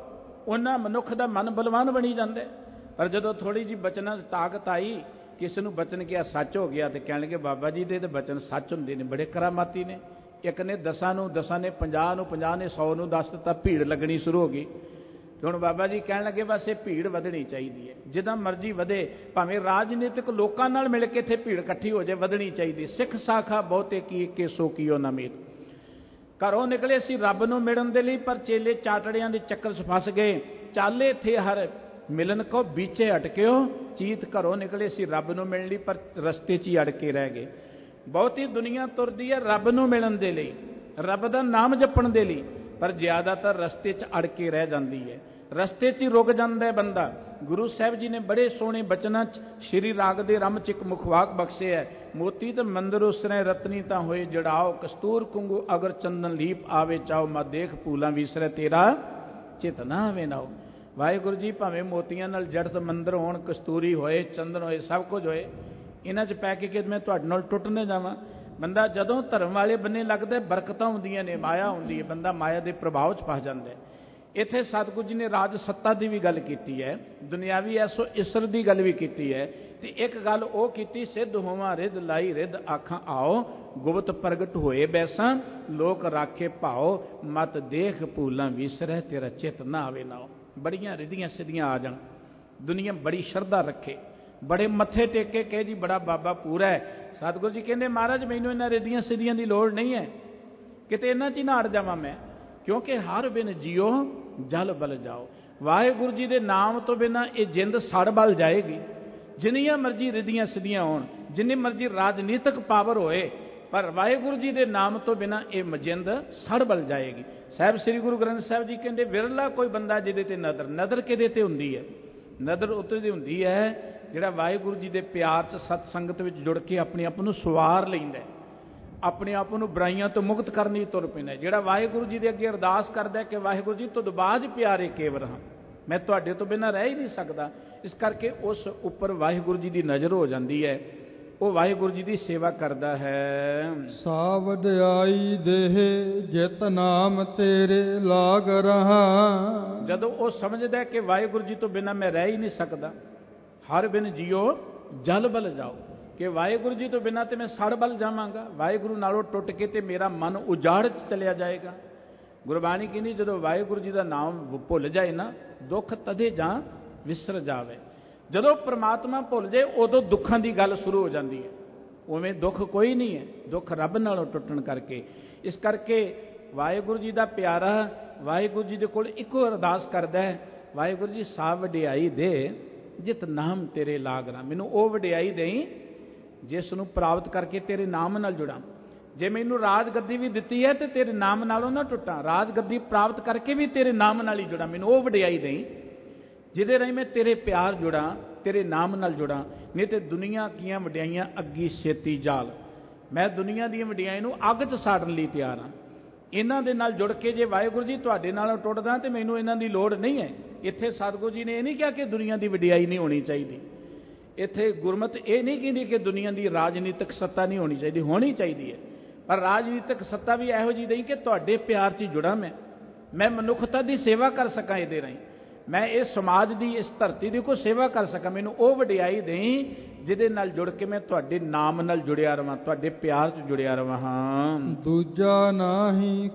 ਉਹਨਾਂ ਮਨੁੱਖ ਦਾ ਮਨ ਬਲਵਾਨ ਬਣੀ ਜਾਂਦਾ। ਪਰ ਜਦੋਂ ਥੋੜੀ ਜਿਹੀ ਬਚਨਾਂ 'ਚ ਤਾਕਤ ਆਈ, ਕਿਸੇ ਨੂੰ ਬਚਨ ਕਿਹਾ ਸੱਚ ਹੋ ਗਿਆ, ਤੇ ਕਹਿਣ ਲੱਗੇ ਬਾਬਾ ਜੀ ਦੇ ਤਾਂ ਬਚਨ ਸੱਚ ਹੁੰਦੇ ਨੇ, ਬੜੇ ਕਰਾਮਾਤੀ ਨੇ। ਇੱਕ ਨੇ ਦਸਾਂ ਨੂੰ, ਦਸਾਂ ਨੇ ਪੰਜਾਹ ਨੂੰ, ਪੰਜਾਹ ਨੇ ਸੌ ਨੂੰ ਦੱਸ ਦਿੱਤਾ, ਭੀੜ ਲੱਗਣੀ ਸ਼ੁਰੂ ਹੋ ਗਈ। ਤੇ ਹੁਣ ਬਾਬਾ ਜੀ ਕਹਿਣ ਲੱਗੇ ਬਸ ਇਹ ਭੀੜ ਵਧਣੀ ਚਾਹੀਦੀ ਹੈ, ਜਿੱਦਾਂ ਮਰਜ਼ੀ ਵਧੇ, ਭਾਵੇਂ ਰਾਜਨੀਤਿਕ ਲੋਕਾਂ ਨਾਲ ਮਿਲ ਕੇ ਇੱਥੇ ਭੀੜ ਇਕੱਠੀ ਹੋ ਜਾਏ, ਵਧਣੀ ਚਾਹੀਦੀ। ਸਿੱਖ ਸਾਖਾ ਬਹੁਤੇ ਕੀ ਕੇਸੋ ਕੀਓ ਨਾ ਮੀਤ। ਘਰੋਂ ਨਿਕਲੇ ਸੀ ਰੱਬ ਨੂੰ ਮਿਲਣ ਦੇ ਲਈ, ਪਰ ਚੇਲੇ ਚਾਟੜਿਆਂ ਦੇ ਚੱਕਰ 'ਚ ਫਸ ਗਏ। ਚਾਲੇ ਥੇ ਹਰ ਮਿਲਨ ਕੋ ਬੀਚੇ ਅਟਕਿਓ ਚੀਤ। ਘਰੋਂ ਨਿਕਲੇ ਸੀ ਰੱਬ ਨੂੰ ਮਿਲਣ ਲਈ, ਪਰ ਰਸਤੇ 'ਚ ਹੀ ਅੜ ਕੇ ਰਹਿ ਗਏ। ਬਹੁਤੀ ਦੁਨੀਆ ਤੁਰਦੀ ਹੈ ਰੱਬ ਨੂੰ ਮਿਲਣ ਦੇ ਲਈ, ਰੱਬ ਦਾ ਨਾਮ ਜਪਣ ਦੇ ਲਈ, ਪਰ ਜ਼ਿਆਦਾਤਰ ਰਸਤੇ 'ਚ ਅੜ ਕੇ ਰਹਿ ਜਾਂਦੀ ਹੈ, ਰਸਤੇ 'ਚ ਹੀ ਰੁਕ ਜਾਂਦਾ ਹੈ ਬੰਦਾ। ਗੁਰੂ ਸਾਹਿਬ ਜੀ ਨੇ ਬੜੇ ਸੋਹਣੇ ਬਚਨਾਂ 'ਚ ਸ਼੍ਰੀ ਰਾਗ ਦੇ ਰੰਮ 'ਚ ਇੱਕ ਮੁਖਵਾਕ ਬਖਸ਼ੇ ਹੈ, ਮੋਤੀ ਤੇ ਮੰਦਰ ਉਸਰੇ ਰਤਨੀ ਤਾਂ ਹੋਏ ਜੜਾਓ, ਕਸਤੂਰ ਕੁੰਗੂ ਅਗਰ ਚੰਦਨ ਲੀਪ ਆਵੇ ਚਾਓ, ਮਾ ਦੇਖ ਭੂਲਾਂ ਵਿਸਰੇ ਤੇਰਾ ਚਿਤ ਨਾ ਆਵੇ ਨਾਓ। ਵਾਹਿਗੁਰੂ ਜੀ ਭਾਵੇਂ ਮੋਤੀਆਂ ਨਾਲ ਜੜਤ ਮੰਦਰ ਹੋਣ, ਕਸਤੂਰੀ ਹੋਏ, ਚੰਦਨ ਹੋਏ, ਸਭ ਕੁਝ ਹੋਏ, ਇਹਨਾਂ 'ਚ ਪੈ ਕੇ ਕਿ ਮੈਂ ਤੁਹਾਡੇ ਨਾਲ ਟੁੱਟ ਨਾ ਜਾਵਾਂ। ਬੰਦਾ ਜਦੋਂ ਧਰਮ ਵਾਲੇ ਬੰਨੇ ਲੱਗਦਾ ਬਰਕਤਾਂ ਹੁੰਦੀਆਂ ਨੇ, ਮਾਇਆ ਹੁੰਦੀ ਹੈ, ਬੰਦਾ ਮਾਇਆ ਦੇ ਪ੍ਰਭਾਵ 'ਚ ਫਸ ਜਾਂਦਾ ਹੈ। ਇੱਥੇ ਸਤਿਗੁਰੂ ਜੀ ਨੇ ਰਾਜ ਸੱਤਾ ਦੀ ਵੀ ਗੱਲ ਕੀਤੀ ਹੈ, ਦੁਨਿਆਵੀ ਐਸੋ ਇਸਰ ਦੀ ਗੱਲ ਵੀ ਕੀਤੀ ਹੈ, ਤੇ ਇੱਕ ਗੱਲ ਉਹ ਕੀਤੀ, ਸਿੱਧ ਹੋਵਾਂ ਰਿੱਧ ਲਾਈ ਰਿੱਧ ਆਖਾਂ ਆਓ, ਗੁਪਤ ਪ੍ਰਗਟ ਹੋਏ ਬੈਸਾਂ ਲੋਕ ਰਾਖੇ ਭਾਓ, ਮਤ ਦੇਖ ਭੂਲਾਂ ਵਿਸਰੈ ਤੇਰਾ ਚਿਤ ਨਾ ਆਵੇ ਨਾਓ। ਬੜੀਆਂ ਰਿੱਧੀਆਂ ਸਿੱਧੀਆਂ ਆ ਜਾਣ, ਦੁਨੀਆ ਬੜੀ ਸ਼ਰਧਾ ਰੱਖੇ, ਬੜੇ ਮੱਥੇ ਟੇਕ ਕੇ ਕਹੇ ਜੀ ਬੜਾ ਬਾਬਾ ਪੂਰਾ ਹੈ। ਸਤਿਗੁਰੂ ਜੀ ਕਹਿੰਦੇ ਮਹਾਰਾਜ ਮੈਨੂੰ ਇਹਨਾਂ ਰਿੱਧੀਆਂ ਸਿੱਧੀਆਂ ਦੀ ਲੋੜ ਨਹੀਂ ਹੈ, ਕਿਤੇ ਇਹਨਾਂ 'ਚ ਹੀ ਨਾ ਅੜ ਜਾਵਾਂ ਮੈਂ, ਕਿਉਂਕਿ ਹਰ ਬਿਨ ਜੀਓ ਜਲ ਬਲ ਜਾਓ। ਵਾਹਿਗੁਰੂ ਜੀ ਦੇ ਨਾਮ ਤੋਂ ਬਿਨਾਂ ਇਹ ਜਿੰਦ ਸੜ ਬਲ ਜਾਏਗੀ। ਜਿੰਨੀਆਂ ਮਰਜ਼ੀ ਰਿੱਧੀਆਂ ਸਿੱਧੀਆਂ ਹੋਣ, ਜਿੰਨੀ ਮਰਜ਼ੀ ਰਾਜਨੀਤਿਕ ਪਾਵਰ ਹੋਏ, ਪਰ ਵਾਹਿਗੁਰੂ ਜੀ ਦੇ ਨਾਮ ਤੋਂ ਬਿਨਾਂ ਇਹ ਮਜਿੰਦ ਸੜ ਬਲ ਜਾਏਗੀ। ਸਾਹਿਬ ਸ੍ਰੀ ਗੁਰੂ ਗ੍ਰੰਥ ਸਾਹਿਬ ਜੀ ਕਹਿੰਦੇ ਵਿਰਲਾ ਕੋਈ ਬੰਦਾ ਜਿਹਦੇ ਤੇ ਨਦਰ, ਨਦਰ ਕਿਹਦੇ ਤੇ ਹੁੰਦੀ ਹੈ? ਨਦਰ ਉੱਤੇ ਦੀ ਹੁੰਦੀ ਹੈ ਜਿਹੜਾ ਵਾਹਿਗੁਰੂ ਜੀ ਦੇ ਪਿਆਰ 'ਚ ਸਤ ਸੰਗਤ ਵਿੱਚ ਜੁੜ ਕੇ ਆਪਣੇ ਆਪ ਨੂੰ ਸਵਾਰ ਲੈਂਦਾ, ਆਪਣੇ ਆਪ ਨੂੰ ਬੁਰਾਈਆਂ ਤੋਂ ਮੁਕਤ ਕਰਨੀ ਤੁਰ ਪੈਂਦਾ, ਜਿਹੜਾ ਵਾਹਿਗੁਰੂ ਜੀ ਦੇ ਅੱਗੇ ਅਰਦਾਸ ਕਰਦਾ ਕਿ ਵਾਹਿਗੁਰੂ ਜੀ ਤੁਧ ਬਾਝ ਪਿਆਰੇ ਕੇਵਰ ਹਾਂ, ਮੈਂ ਤੁਹਾਡੇ ਤੋਂ ਬਿਨਾਂ ਰਹਿ ਹੀ ਨਹੀਂ ਸਕਦਾ। ਇਸ ਕਰਕੇ ਉਸ ਉੱਪਰ ਵਾਹਿਗੁਰੂ ਜੀ ਦੀ ਨਜ਼ਰ ਹੋ ਜਾਂਦੀ ਹੈ, ਉਹ ਵਾਹਿਗੁਰੂ ਜੀ ਦੀ ਸੇਵਾ ਕਰਦਾ ਹੈ। ਸਾ ਵਡਿਆਈ ਦੇਹ ਜਿਤ ਨਾਮ ਤੇਰੇ ਲਾਗ ਰਹਾ। ਜਦੋਂ ਉਹ ਸਮਝਦਾ ਕਿ ਵਾਹਿਗੁਰੂ ਜੀ ਤੋਂ ਬਿਨਾਂ ਮੈਂ ਰਹਿ ਹੀ ਨਹੀਂ ਸਕਦਾ, ਹਰ ਬਿਨ ਜੀਓ ਜਲ ਬਲ ਜਾਓ, ਕਿ ਵਾਹਿਗੁਰੂ ਜੀ ਤੋਂ ਬਿਨਾਂ ਤੇ ਮੈਂ ਸੜ ਬਲ ਜਾਵਾਂਗਾ, ਵਾਹਿਗੁਰੂ ਨਾਲੋਂ ਟੁੱਟ ਕੇ ਤੇ ਮੇਰਾ ਮਨ ਉਜਾੜ 'ਚ ਚਲਿਆ ਜਾਏਗਾ। ਗੁਰਬਾਣੀ ਕਹਿੰਦੀ ਜਦੋਂ ਵਾਹਿਗੁਰੂ ਜੀ ਦਾ ਨਾਮ ਭੁੱਲ ਜਾਏ ਨਾ, ਦੁੱਖ ਤਦੇ ਜਾਂ ਵਿਸਰ ਜਾਵੇ। ਜਦੋਂ ਪ੍ਰਮਾਤਮਾ ਭੁੱਲ ਜਾਏ ਉਦੋਂ ਦੁੱਖਾਂ ਦੀ ਗੱਲ ਸ਼ੁਰੂ ਹੋ ਜਾਂਦੀ ਹੈ। ਉਵੇਂ ਦੁੱਖ ਕੋਈ ਨਹੀਂ ਹੈ, ਦੁੱਖ ਰੱਬ ਨਾਲੋਂ ਟੁੱਟਣ ਕਰਕੇ। ਇਸ ਕਰਕੇ ਵਾਹਿਗੁਰੂ ਜੀ ਦਾ ਪਿਆਰਾ ਵਾਹਿਗੁਰੂ ਜੀ ਦੇ ਕੋਲ ਇੱਕੋ ਅਰਦਾਸ ਕਰਦਾ ਹੈ, ਵਾਹਿਗੁਰੂ ਜੀ ਸਾ ਵਡਿਆਈ ਦੇ ਜਿਤ ਨਾਮ ਤੇਰੇ ਲਾਗ ਰਾਂ। ਮੈਨੂੰ ਉਹ ਵਡਿਆਈ ਦੇਈ ਜਿਸ ਨੂੰ ਪ੍ਰਾਪਤ ਕਰਕੇ ਤੇਰੇ ਨਾਮ ਨਾਲ ਜੁੜਾਂ। ਜੇ ਮੈਨੂੰ ਰਾਜ ਗੱਦੀ ਵੀ ਦਿੱਤੀ ਹੈ ਤੇ ਤੇਰੇ ਨਾਮ ਨਾਲੋਂ ਨਾ ਟੁੱਟਾਂ, ਰਾਜ ਗੱਦੀ ਪ੍ਰਾਪਤ ਕਰਕੇ ਵੀ ਤੇਰੇ ਨਾਮ ਨਾਲ ਹੀ ਜੁੜਾਂ। ਮੈਨੂੰ ਉਹ ਵਡਿਆਈ ਦੇਈ ਜਿਹਦੇ ਰਾਹੀਂ ਮੈਂ ਤੇਰੇ ਪਿਆਰ ਜੁੜਾਂ, ਤੇਰੇ ਨਾਮ ਨਾਲ ਜੁੜਾਂ। ਨਹੀਂ ਤੇ ਦੁਨੀਆ ਦੀਆਂ ਵਡਿਆਈਆਂ ਅੱਗੀ ਛੇਤੀ ਜਾਲ, ਮੈਂ ਦੁਨੀਆ ਦੀਆਂ ਵਡਿਆਈਆਂ ਨੂੰ ਅੱਗ 'ਚ ਸਾੜਨ ਲਈ ਤਿਆਰ ਹਾਂ। ਇਹਨਾਂ ਦੇ ਨਾਲ ਜੁੜ ਕੇ ਜੇ ਵਾਹਿਗੁਰੂ ਜੀ ਤੁਹਾਡੇ ਨਾਲੋਂ ਟੁੱਟਦਾ ਤੇ ਮੈਨੂੰ ਇਹਨਾਂ ਦੀ ਲੋੜ ਨਹੀਂ ਹੈ, ਇੱਥੇ ਸਤਿਗੁਰੂ ਜੀ ਨੇ ਇਹ ਨਹੀਂ ਕਿਹਾ ਕਿ ਦੁਨੀਆ ਦੀ ਵਡਿਆਈ ਨਹੀਂ ਹੋਣੀ ਚਾਹੀਦੀ। ਇੱਥੇ ਗੁਰਮਤਿ ਇਹ ਨਹੀਂ ਕਹਿੰਦੀ ਕਿ ਦੁਨੀਆ ਦੀ ਰਾਜਨੀਤਿਕ ਸੱਤਾ ਨਹੀਂ ਹੋਣੀ ਚਾਹੀਦੀ, ਹੋਣੀ ਚਾਹੀਦੀ ਹੈ। ਪਰ ਰਾਜਨੀਤਿਕ ਸੱਤਾ ਵੀ ਇਹੋ ਜਿਹੀ ਨਹੀਂ ਕਿ ਤੁਹਾਡੇ ਪਿਆਰ 'ਚ ਜੁੜਾਂ ਮੈਂ ਮੈਂ ਮਨੁੱਖਤਾ ਦੀ ਸੇਵਾ ਕਰ ਸਕਾਂ, ਇਹਦੇ ਰਾਹੀਂ ਮੈਂ ਇਸ ਸਮਾਜ ਦੀ, ਇਸ ਧਰਤੀ ਦੀ ਕੋਈ ਸੇਵਾ ਕਰ ਸਕਾਂ। ਮੈਨੂੰ ਉਹ ਵਡਿਆਈ ਦੇਈ ਜਿਹਦੇ ਨਾਲ ਜੁੜ ਕੇ ਮੈਂ ਤੁਹਾਡੇ ਨਾਮ ਨਾਲ ਜੁੜਿਆ ਰਵਾਂ, ਤੁਹਾਡੇ ਪਿਆਰ 'ਚ ਜੁੜਿਆ ਰਵਾਂ। ਹਾਂ, ਦੂਜਾ ਨਾਹੀ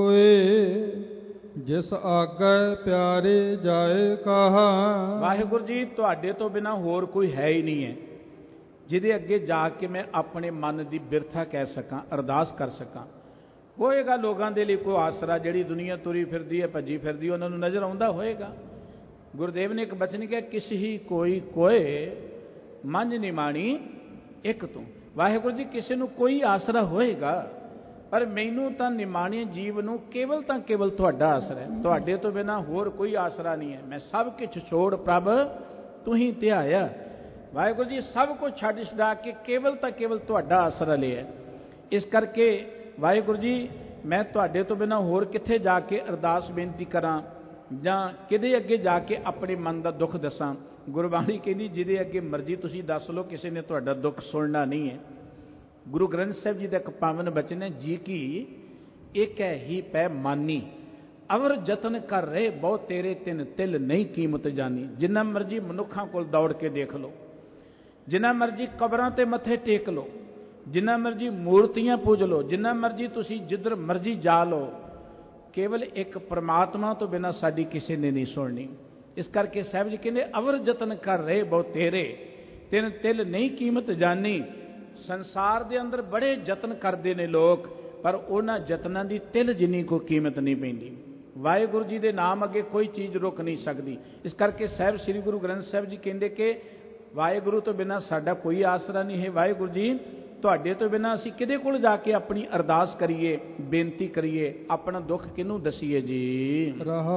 ਕੋਏ ਜਿਸ ਆਗੇ ਪਿਆਰੇ ਜਾਏ ਕਹਾ। ਵਾਹਿਗੁਰੂ ਜੀ, ਤੁਹਾਡੇ ਤੋਂ ਬਿਨਾਂ ਹੋਰ ਕੋਈ ਹੈ ਹੀ ਨਹੀਂ ਹੈ ਜਿਹਦੇ ਅੱਗੇ ਜਾ ਕੇ ਮੈਂ ਆਪਣੇ ਮਨ ਦੀ ਬਿਰਥਾ ਕਹਿ ਸਕਾਂ, ਅਰਦਾਸ ਕਰ ਸਕਾਂ। ਹੋਏਗਾ ਲੋਕਾਂ ਦੇ ਲਈ ਕੋਈ ਆਸਰਾ, ਜਿਹੜੀ ਦੁਨੀਆ ਤੁਰੀ ਫਿਰਦੀ ਹੈ, ਭੱਜੀ ਫਿਰਦੀ, ਉਹਨਾਂ ਨੂੰ ਨਜ਼ਰ ਆਉਂਦਾ ਹੋਏਗਾ। ਗੁਰਦੇਵ ਨੇ ਇੱਕ ਬਚਨ ਕਿਹਾ, ਕਿਸ ਹੀ ਕੋਈ ਕੋਏ ਮੰਝ ਨਿਮਾਣੀ ਇੱਕ ਤੂੰ। ਵਾਹਿਗੁਰੂ ਜੀ, ਕਿਸੇ ਨੂੰ ਕੋਈ ਆਸਰਾ ਹੋਏਗਾ, ਪਰ ਮੈਨੂੰ ਤਾਂ ਨਿਮਾਣੇ ਜੀਵ ਨੂੰ ਕੇਵਲ ਤਾਂ ਕੇਵਲ ਤੁਹਾਡਾ ਆਸਰਾ ਹੈ। ਤੁਹਾਡੇ ਤੋਂ ਬਿਨਾਂ ਹੋਰ ਕੋਈ ਆਸਰਾ ਨਹੀਂ ਹੈ। ਮੈਂ ਸਭ ਕੁਛ ਛੋੜ ਪ੍ਰਭ ਤੂੰ ਹੀ ਧਿਆਇਆ। ਵਾਹਿਗੁਰੂ ਜੀ, ਸਭ ਕੁਝ ਛੱਡ ਛਡਾ ਕੇ ਕੇਵਲ ਤਾਂ ਕੇਵਲ ਤੁਹਾਡਾ ਆਸਰਾ ਲਿਆ। ਇਸ ਕਰਕੇ ਵਾਹਿਗੁਰੂ ਜੀ, ਮੈਂ ਤੁਹਾਡੇ ਤੋਂ ਬਿਨਾਂ ਹੋਰ ਕਿੱਥੇ ਜਾ ਕੇ ਅਰਦਾਸ ਬੇਨਤੀ ਕਰਾਂ ਜਾਂ ਕਿਹਦੇ ਅੱਗੇ ਜਾ ਕੇ ਆਪਣੇ ਮਨ ਦਾ ਦੁੱਖ ਦੱਸਾਂ। ਗੁਰਬਾਣੀ ਕਹਿੰਦੀ, ਜਿਹਦੇ ਅੱਗੇ ਮਰਜ਼ੀ ਤੁਸੀਂ ਦੱਸ ਲਓ, ਕਿਸੇ ਨੇ ਤੁਹਾਡਾ ਦੁੱਖ ਸੁਣਨਾ ਨਹੀਂ ਹੈ। ਗੁਰੂ ਗ੍ਰੰਥ ਸਾਹਿਬ ਜੀ ਦਾ ਇੱਕ ਪਾਵਨ ਬਚਨ ਹੈ, ਜੀ ਕੀ ਇੱਕ ਹੈ ਹੀ ਪੈ ਮਾਨੀ ਅਵਰ ਯਤਨ ਕਰ ਰਹੇ ਬਹੁ ਤੇਰੇ ਤਿੰਨ ਤਿਲ ਨਹੀਂ ਕੀਮਤ ਜਾਨੀ। ਜਿੰਨਾ ਮਰਜ਼ੀ ਮਨੁੱਖਾਂ ਕੋਲ ਦੌੜ ਕੇ ਦੇਖ ਲਓ, ਜਿੰਨਾ ਮਰਜ਼ੀ ਕਬਰਾਂ ਤੇ ਮੱਥੇ ਟੇਕ ਲਓ, ਜਿੰਨਾ ਮਰਜ਼ੀ ਮੂਰਤੀਆਂ ਪੂਜ ਲਓ, ਜਿੰਨਾ ਮਰਜ਼ੀ ਤੁਸੀਂ ਜਿੱਧਰ ਮਰਜ਼ੀ ਜਾ ਲਓ, ਕੇਵਲ ਇੱਕ ਪਰਮਾਤਮਾ ਤੋਂ ਬਿਨਾਂ ਸਾਡੀ ਕਿਸੇ ਨੇ ਨਹੀਂ ਸੁਣਨੀ। ਇਸ ਕਰਕੇ ਸਾਹਿਬ ਜੀ ਕਹਿੰਦੇ, ਅਵਰ ਯਤਨ ਕਰ ਰਹੇ ਬਹੁ ਤੇਰੇ ਤਿੰਨ ਤਿਲ ਨਹੀਂ ਕੀਮਤ ਜਾਨੀ। ਸੰਸਾਰ ਦੇ ਅੰਦਰ ਬੜੇ ਯਤਨ ਕਰਦੇ ਨੇ ਲੋਕ, ਪਰ ਉਹਨਾਂ ਯਤਨਾਂ ਦੀ ਤਿਲ ਜਿੰਨੀ ਕੋਈ ਕੀਮਤ ਨਹੀਂ ਪੈਂਦੀ। ਵਾਹਿਗੁਰੂ ਜੀ ਦੇ ਨਾਮ ਅੱਗੇ ਕੋਈ ਚੀਜ਼ ਰੁਕ ਨਹੀਂ ਸਕਦੀ। ਇਸ ਕਰਕੇ ਸਾਹਿਬ ਸ੍ਰੀ ਗੁਰੂ ਗ੍ਰੰਥ ਸਾਹਿਬ ਜੀ ਕਹਿੰਦੇ ਕਿ ਵਾਹਿਗੁਰੂ ਤੋਂ ਬਿਨਾਂ ਸਾਡਾ ਕੋਈ ਆਸਰਾ ਨਹੀਂ ਹੈ। ਵਾਹਿਗੁਰੂ ਜੀ, ਤੁਹਾਡੇ ਤੋਂ ਬਿਨਾਂ ਅਸੀਂ ਕਿਹਦੇ ਕੋਲ ਜਾ ਕੇ ਆਪਣੀ ਅਰਦਾਸ ਕਰੀਏ, ਬੇਨਤੀ ਕਰੀਏ, ਆਪਣਾ ਦੁੱਖ ਕਿਹਨੂੰ ਦਸੀਏ ਜੀ।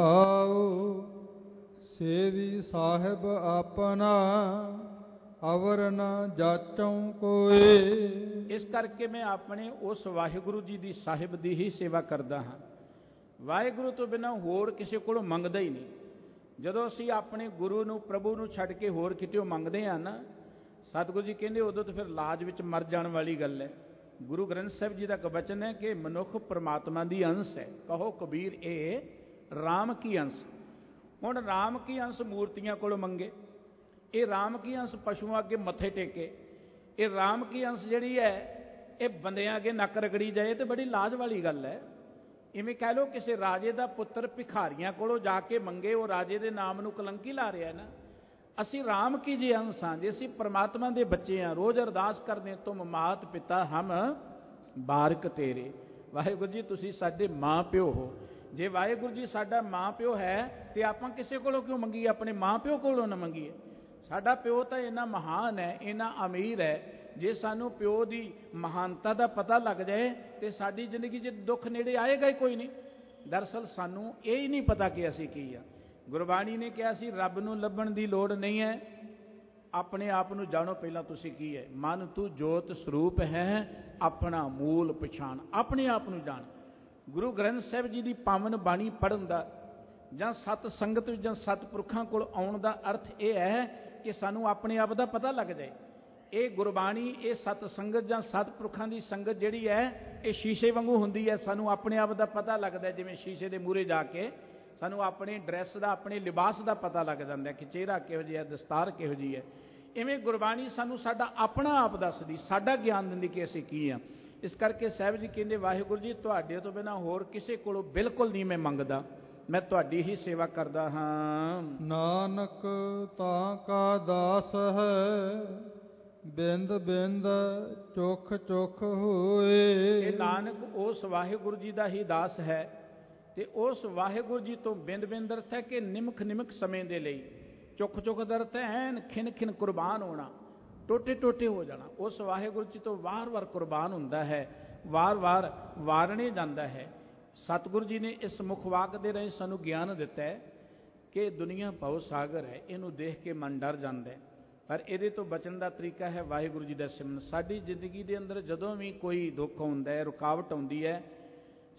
ਰਹਾਉ ਸੇਵੀ ਸਾਹਿਬ ਆਪਣਾ ਅਵਰ ਨਾ ਜਾਚਉ ਕੋਏ। ਇਸ ਕਰਕੇ ਮੈਂ ਆਪਣੇ ਉਸ ਵਾਹਿਗੁਰੂ ਜੀ ਦੀ ਸਾਹਿਬ ਦੀ ਹੀ ਸੇਵਾ ਕਰਦਾ ਹਾਂ। ਵਾਹਿਗੁਰੂ ਤੋਂ ਬਿਨਾਂ ਹੋਰ ਕਿਸੇ ਕੋਲੋਂ ਮੰਗਦਾ ਹੀ ਨਹੀਂ। ਜਦੋਂ ਅਸੀਂ ਆਪਣੇ ਗੁਰੂ ਨੂੰ, ਪ੍ਰਭੂ ਨੂੰ ਛੱਡ ਕੇ ਹੋਰ ਕਿਤੇ ਮੰਗਦੇ ਹਾਂ ਨਾ, ਸਤਿਗੁਰੂ ਜੀ ਕਹਿੰਦੇ ਉਦੋਂ ਤਾਂ ਫਿਰ ਲਾਜ ਵਿੱਚ ਮਰ ਜਾਣ ਵਾਲੀ ਗੱਲ ਹੈ। ਗੁਰੂ ਗ੍ਰੰਥ ਸਾਹਿਬ ਜੀ ਦਾ ਇੱਕ ਬਚਨ ਹੈ ਕਿ ਮਨੁੱਖ ਪਰਮਾਤਮਾ ਦੀ ਅੰਸ਼ ਹੈ। ਕਹੋ ਕਬੀਰ ਇਹ ਰਾਮ ਕੀ ਅੰਸ਼। ਹੁਣ ਰਾਮ ਕੀ ਅੰਸ਼ ਮੂਰਤੀਆਂ ਕੋਲੋਂ ਮੰਗੇ, ਇਹ ਰਾਮ ਕੀ ਅੰਸ਼ ਪਸ਼ੂਆਂ ਅੱਗੇ ਮੱਥੇ ਟੇਕੇ, ਇਹ ਰਾਮ ਕੀ ਅੰਸ਼ ਜਿਹੜੀ ਹੈ ਇਹ ਬੰਦਿਆਂ ਅੱਗੇ ਨੱਕ ਰਗੜੀ ਜਾਏ, ਤੇ ਬੜੀ ਲਾਜ ਵਾਲੀ ਗੱਲ ਹੈ। ਇਵੇਂ ਕਹਿ ਲਓ ਕਿਸੇ ਰਾਜੇ ਦਾ ਪੁੱਤਰ ਭਿਖਾਰੀਆਂ ਕੋਲੋਂ ਜਾ ਕੇ ਮੰਗੇ, ਉਹ ਰਾਜੇ ਦੇ ਨਾਮ ਨੂੰ ਕਲੰਕੀ ਲਾ ਰਿਹਾ ਨਾ। ਅਸੀਂ ਰਾਮ ਕੀ ਜੇ ਅੰਸ਼ ਹਾਂ, ਜੇ ਅਸੀਂ ਪਰਮਾਤਮਾ ਦੇ ਬੱਚੇ ਹਾਂ, ਰੋਜ਼ ਅਰਦਾਸ ਕਰਦੇ, ਤੁਮ ਮਾਤ ਪਿਤਾ ਹਮ ਬਾਰਕ ਤੇਰੇ। ਵਾਹਿਗੁਰੂ ਜੀ, ਤੁਸੀਂ ਸਾਡੇ ਮਾਂ ਪਿਓ ਹੋ। ਜੇ ਵਾਹਿਗੁਰੂ ਜੀ ਸਾਡਾ ਮਾਂ ਪਿਓ ਹੈ ਤੇ ਆਪਾਂ ਕਿਸੇ ਕੋਲੋਂ ਕਿਉਂ ਮੰਗੀਏ, ਆਪਣੇ ਮਾਂ ਪਿਓ ਕੋਲੋਂ ਨਾ ਮੰਗੀਏ। ਸਾਡਾ ਪਿਓ ਤਾਂ ਇੰਨਾ ਮਹਾਨ ਹੈ, ਇੰਨਾ ਅਮੀਰ ਹੈ, ਜੇ ਸਾਨੂੰ ਪਿਓ ਦੀ ਮਹਾਨਤਾ ਦਾ ਪਤਾ ਲੱਗ ਜਾਏ ਤੇ ਸਾਡੀ ਜ਼ਿੰਦਗੀ 'ਚ ਦੁੱਖ ਨੇੜੇ ਆਏਗਾ ਹੀ ਕੋਈ ਨਹੀਂ। ਦਰਅਸਲ ਸਾਨੂੰ ਇਹ ਹੀ ਨਹੀਂ ਪਤਾ ਕਿ ਅਸੀਂ ਕੀ ਆ। ਗੁਰਬਾਣੀ ਨੇ ਕਿਹਾ ਸੀ ਰੱਬ ਨੂੰ ਲੱਭਣ ਦੀ ਲੋੜ ਨਹੀਂ ਹੈ, ਆਪਣੇ ਆਪ ਨੂੰ ਜਾਣੋ ਪਹਿਲਾਂ ਤੁਸੀਂ ਕੀ ਹੈ। ਮਨ ਤੂੰ ਜੋਤ ਸਰੂਪ ਹੈ, ਆਪਣਾ ਮੂਲ ਪਛਾਣ, ਆਪਣੇ ਆਪ ਨੂੰ ਜਾਣ। ਗੁਰੂ ਗ੍ਰੰਥ ਸਾਹਿਬ ਜੀ ਦੀ ਪਾਵਨ ਬਾਣੀ ਪੜ੍ਹਨ ਦਾ ਜਾਂ ਸਤ ਸੰਗਤ ਜਾਂ ਸਤਪੁਰਖਾਂ ਕੋਲ ਆਉਣ ਦਾ ਅਰਥ ਇਹ ਹੈ ਕਿ ਸਾਨੂੰ ਆਪਣੇ ਆਪ ਦਾ ਪਤਾ ਲੱਗ ਜਾਏ। ਇਹ ਗੁਰਬਾਣੀ, ਇਹ ਸਤ ਸੰਗਤ ਜਾਂ ਸਤਪੁਰਖਾਂ ਦੀ ਸੰਗਤ ਜਿਹੜੀ ਹੈ ਇਹ ਸ਼ੀਸ਼ੇ ਵਾਂਗੂ ਹੁੰਦੀ ਹੈ। ਸਾਨੂੰ ਆਪਣੇ ਆਪ ਦਾ ਪਤਾ ਲੱਗਦਾ, ਜਿਵੇਂ ਸ਼ੀਸ਼ੇ ਦੇ ਮੂਹਰੇ ਜਾ ਕੇ ਸਾਨੂੰ ਆਪਣੇ ਡਰੈਸ ਦਾ, ਆਪਣੇ ਲਿਬਾਸ ਦਾ ਪਤਾ ਲੱਗ ਜਾਂਦਾ ਕਿ ਚਿਹਰਾ ਕਿਹੋ ਜਿਹਾ, ਦਸਤਾਰ ਕਿਹੋ ਜਿਹੀ ਹੈ। ਇਵੇਂ ਗੁਰਬਾਣੀ ਸਾਨੂੰ ਸਾਡਾ ਆਪਣਾ ਆਪ ਦੱਸਦੀ, ਸਾਡਾ ਗਿਆਨ ਦਿੰਦੀ ਕਿ ਅਸੀਂ ਕੀ ਹਾਂ। ਇਸ ਕਰਕੇ ਸਾਹਿਬ ਜੀ ਕਹਿੰਦੇ, ਵਾਹਿਗੁਰੂ ਜੀ ਤੁਹਾਡੇ ਤੋਂ ਬਿਨਾਂ ਹੋਰ ਕਿਸੇ ਕੋਲੋਂ ਬਿਲਕੁਲ ਨਹੀਂ ਮੈਂ ਮੰਗਦਾ, ਮੈਂ ਤੁਹਾਡੀ ਹੀ ਸੇਵਾ ਕਰਦਾ ਹਾਂ। ਨਾਨਕ ਤਾਂ ਕਾ ਦਾਸ ਹੈ, ਬਿੰਦ ਬਿੰਦ ਚੁਖ ਚੁਖ ਹੋਏ। ਇਹ ਨਾਨਕ ਉਸ ਵਾਹਿਗੁਰੂ ਜੀ ਦਾ ਹੀ ਦਾਸ ਹੈ ਤੇ ਉਸ ਵਾਹਿਗੁਰੂ ਜੀ ਤੋਂ ਬਿੰਦ ਬਿੰਦ ਅਰਥ ਹੈ ਕਿ ਨਿਮਖ ਨਿਮਖ ਸਮੇਂ ਦੇ ਲਈ, ਚੁੱਕ ਚੁੱਕ ਦਾ ਅਰਥ ਹੈ ਐਨ ਖਿਨ ਖਿਨ ਕੁਰਬਾਨ ਹੋਣਾ, ਟੋਟੇ ਟੋਟੇ ਹੋ ਜਾਣਾ। ਉਸ ਵਾਹਿਗੁਰੂ ਜੀ ਤੋਂ ਵਾਰ ਵਾਰ ਕੁਰਬਾਨ ਹੁੰਦਾ ਹੈ, ਵਾਰ ਵਾਰ ਵਾਰਣੇ ਜਾਂਦਾ ਹੈ। ਸਤਿਗੁਰੂ ਜੀ ਨੇ ਇਸ ਮੁਖ ਵਾਕ ਦੇ ਰਾਹੀਂ ਸਾਨੂੰ ਗਿਆਨ ਦਿੱਤਾ ਹੈ ਕਿ ਦੁਨੀਆ ਭਉ ਸਾਗਰ ਹੈ, ਇਹਨੂੰ ਦੇਖ ਕੇ ਮਨ ਡਰ ਜਾਂਦਾ ਹੈ, ਪਰ ਇਹਦੇ ਤੋਂ ਬਚਣ ਦਾ ਤਰੀਕਾ ਹੈ ਵਾਹਿਗੁਰੂ ਜੀ ਦਾ ਸਿਮਰਨ। ਸਾਡੀ ਜ਼ਿੰਦਗੀ ਦੇ ਅੰਦਰ ਜਦੋਂ ਵੀ ਕੋਈ ਦੁੱਖ ਹੁੰਦਾ ਹੈ, ਰੁਕਾਵਟ ਆਉਂਦੀ ਹੈ,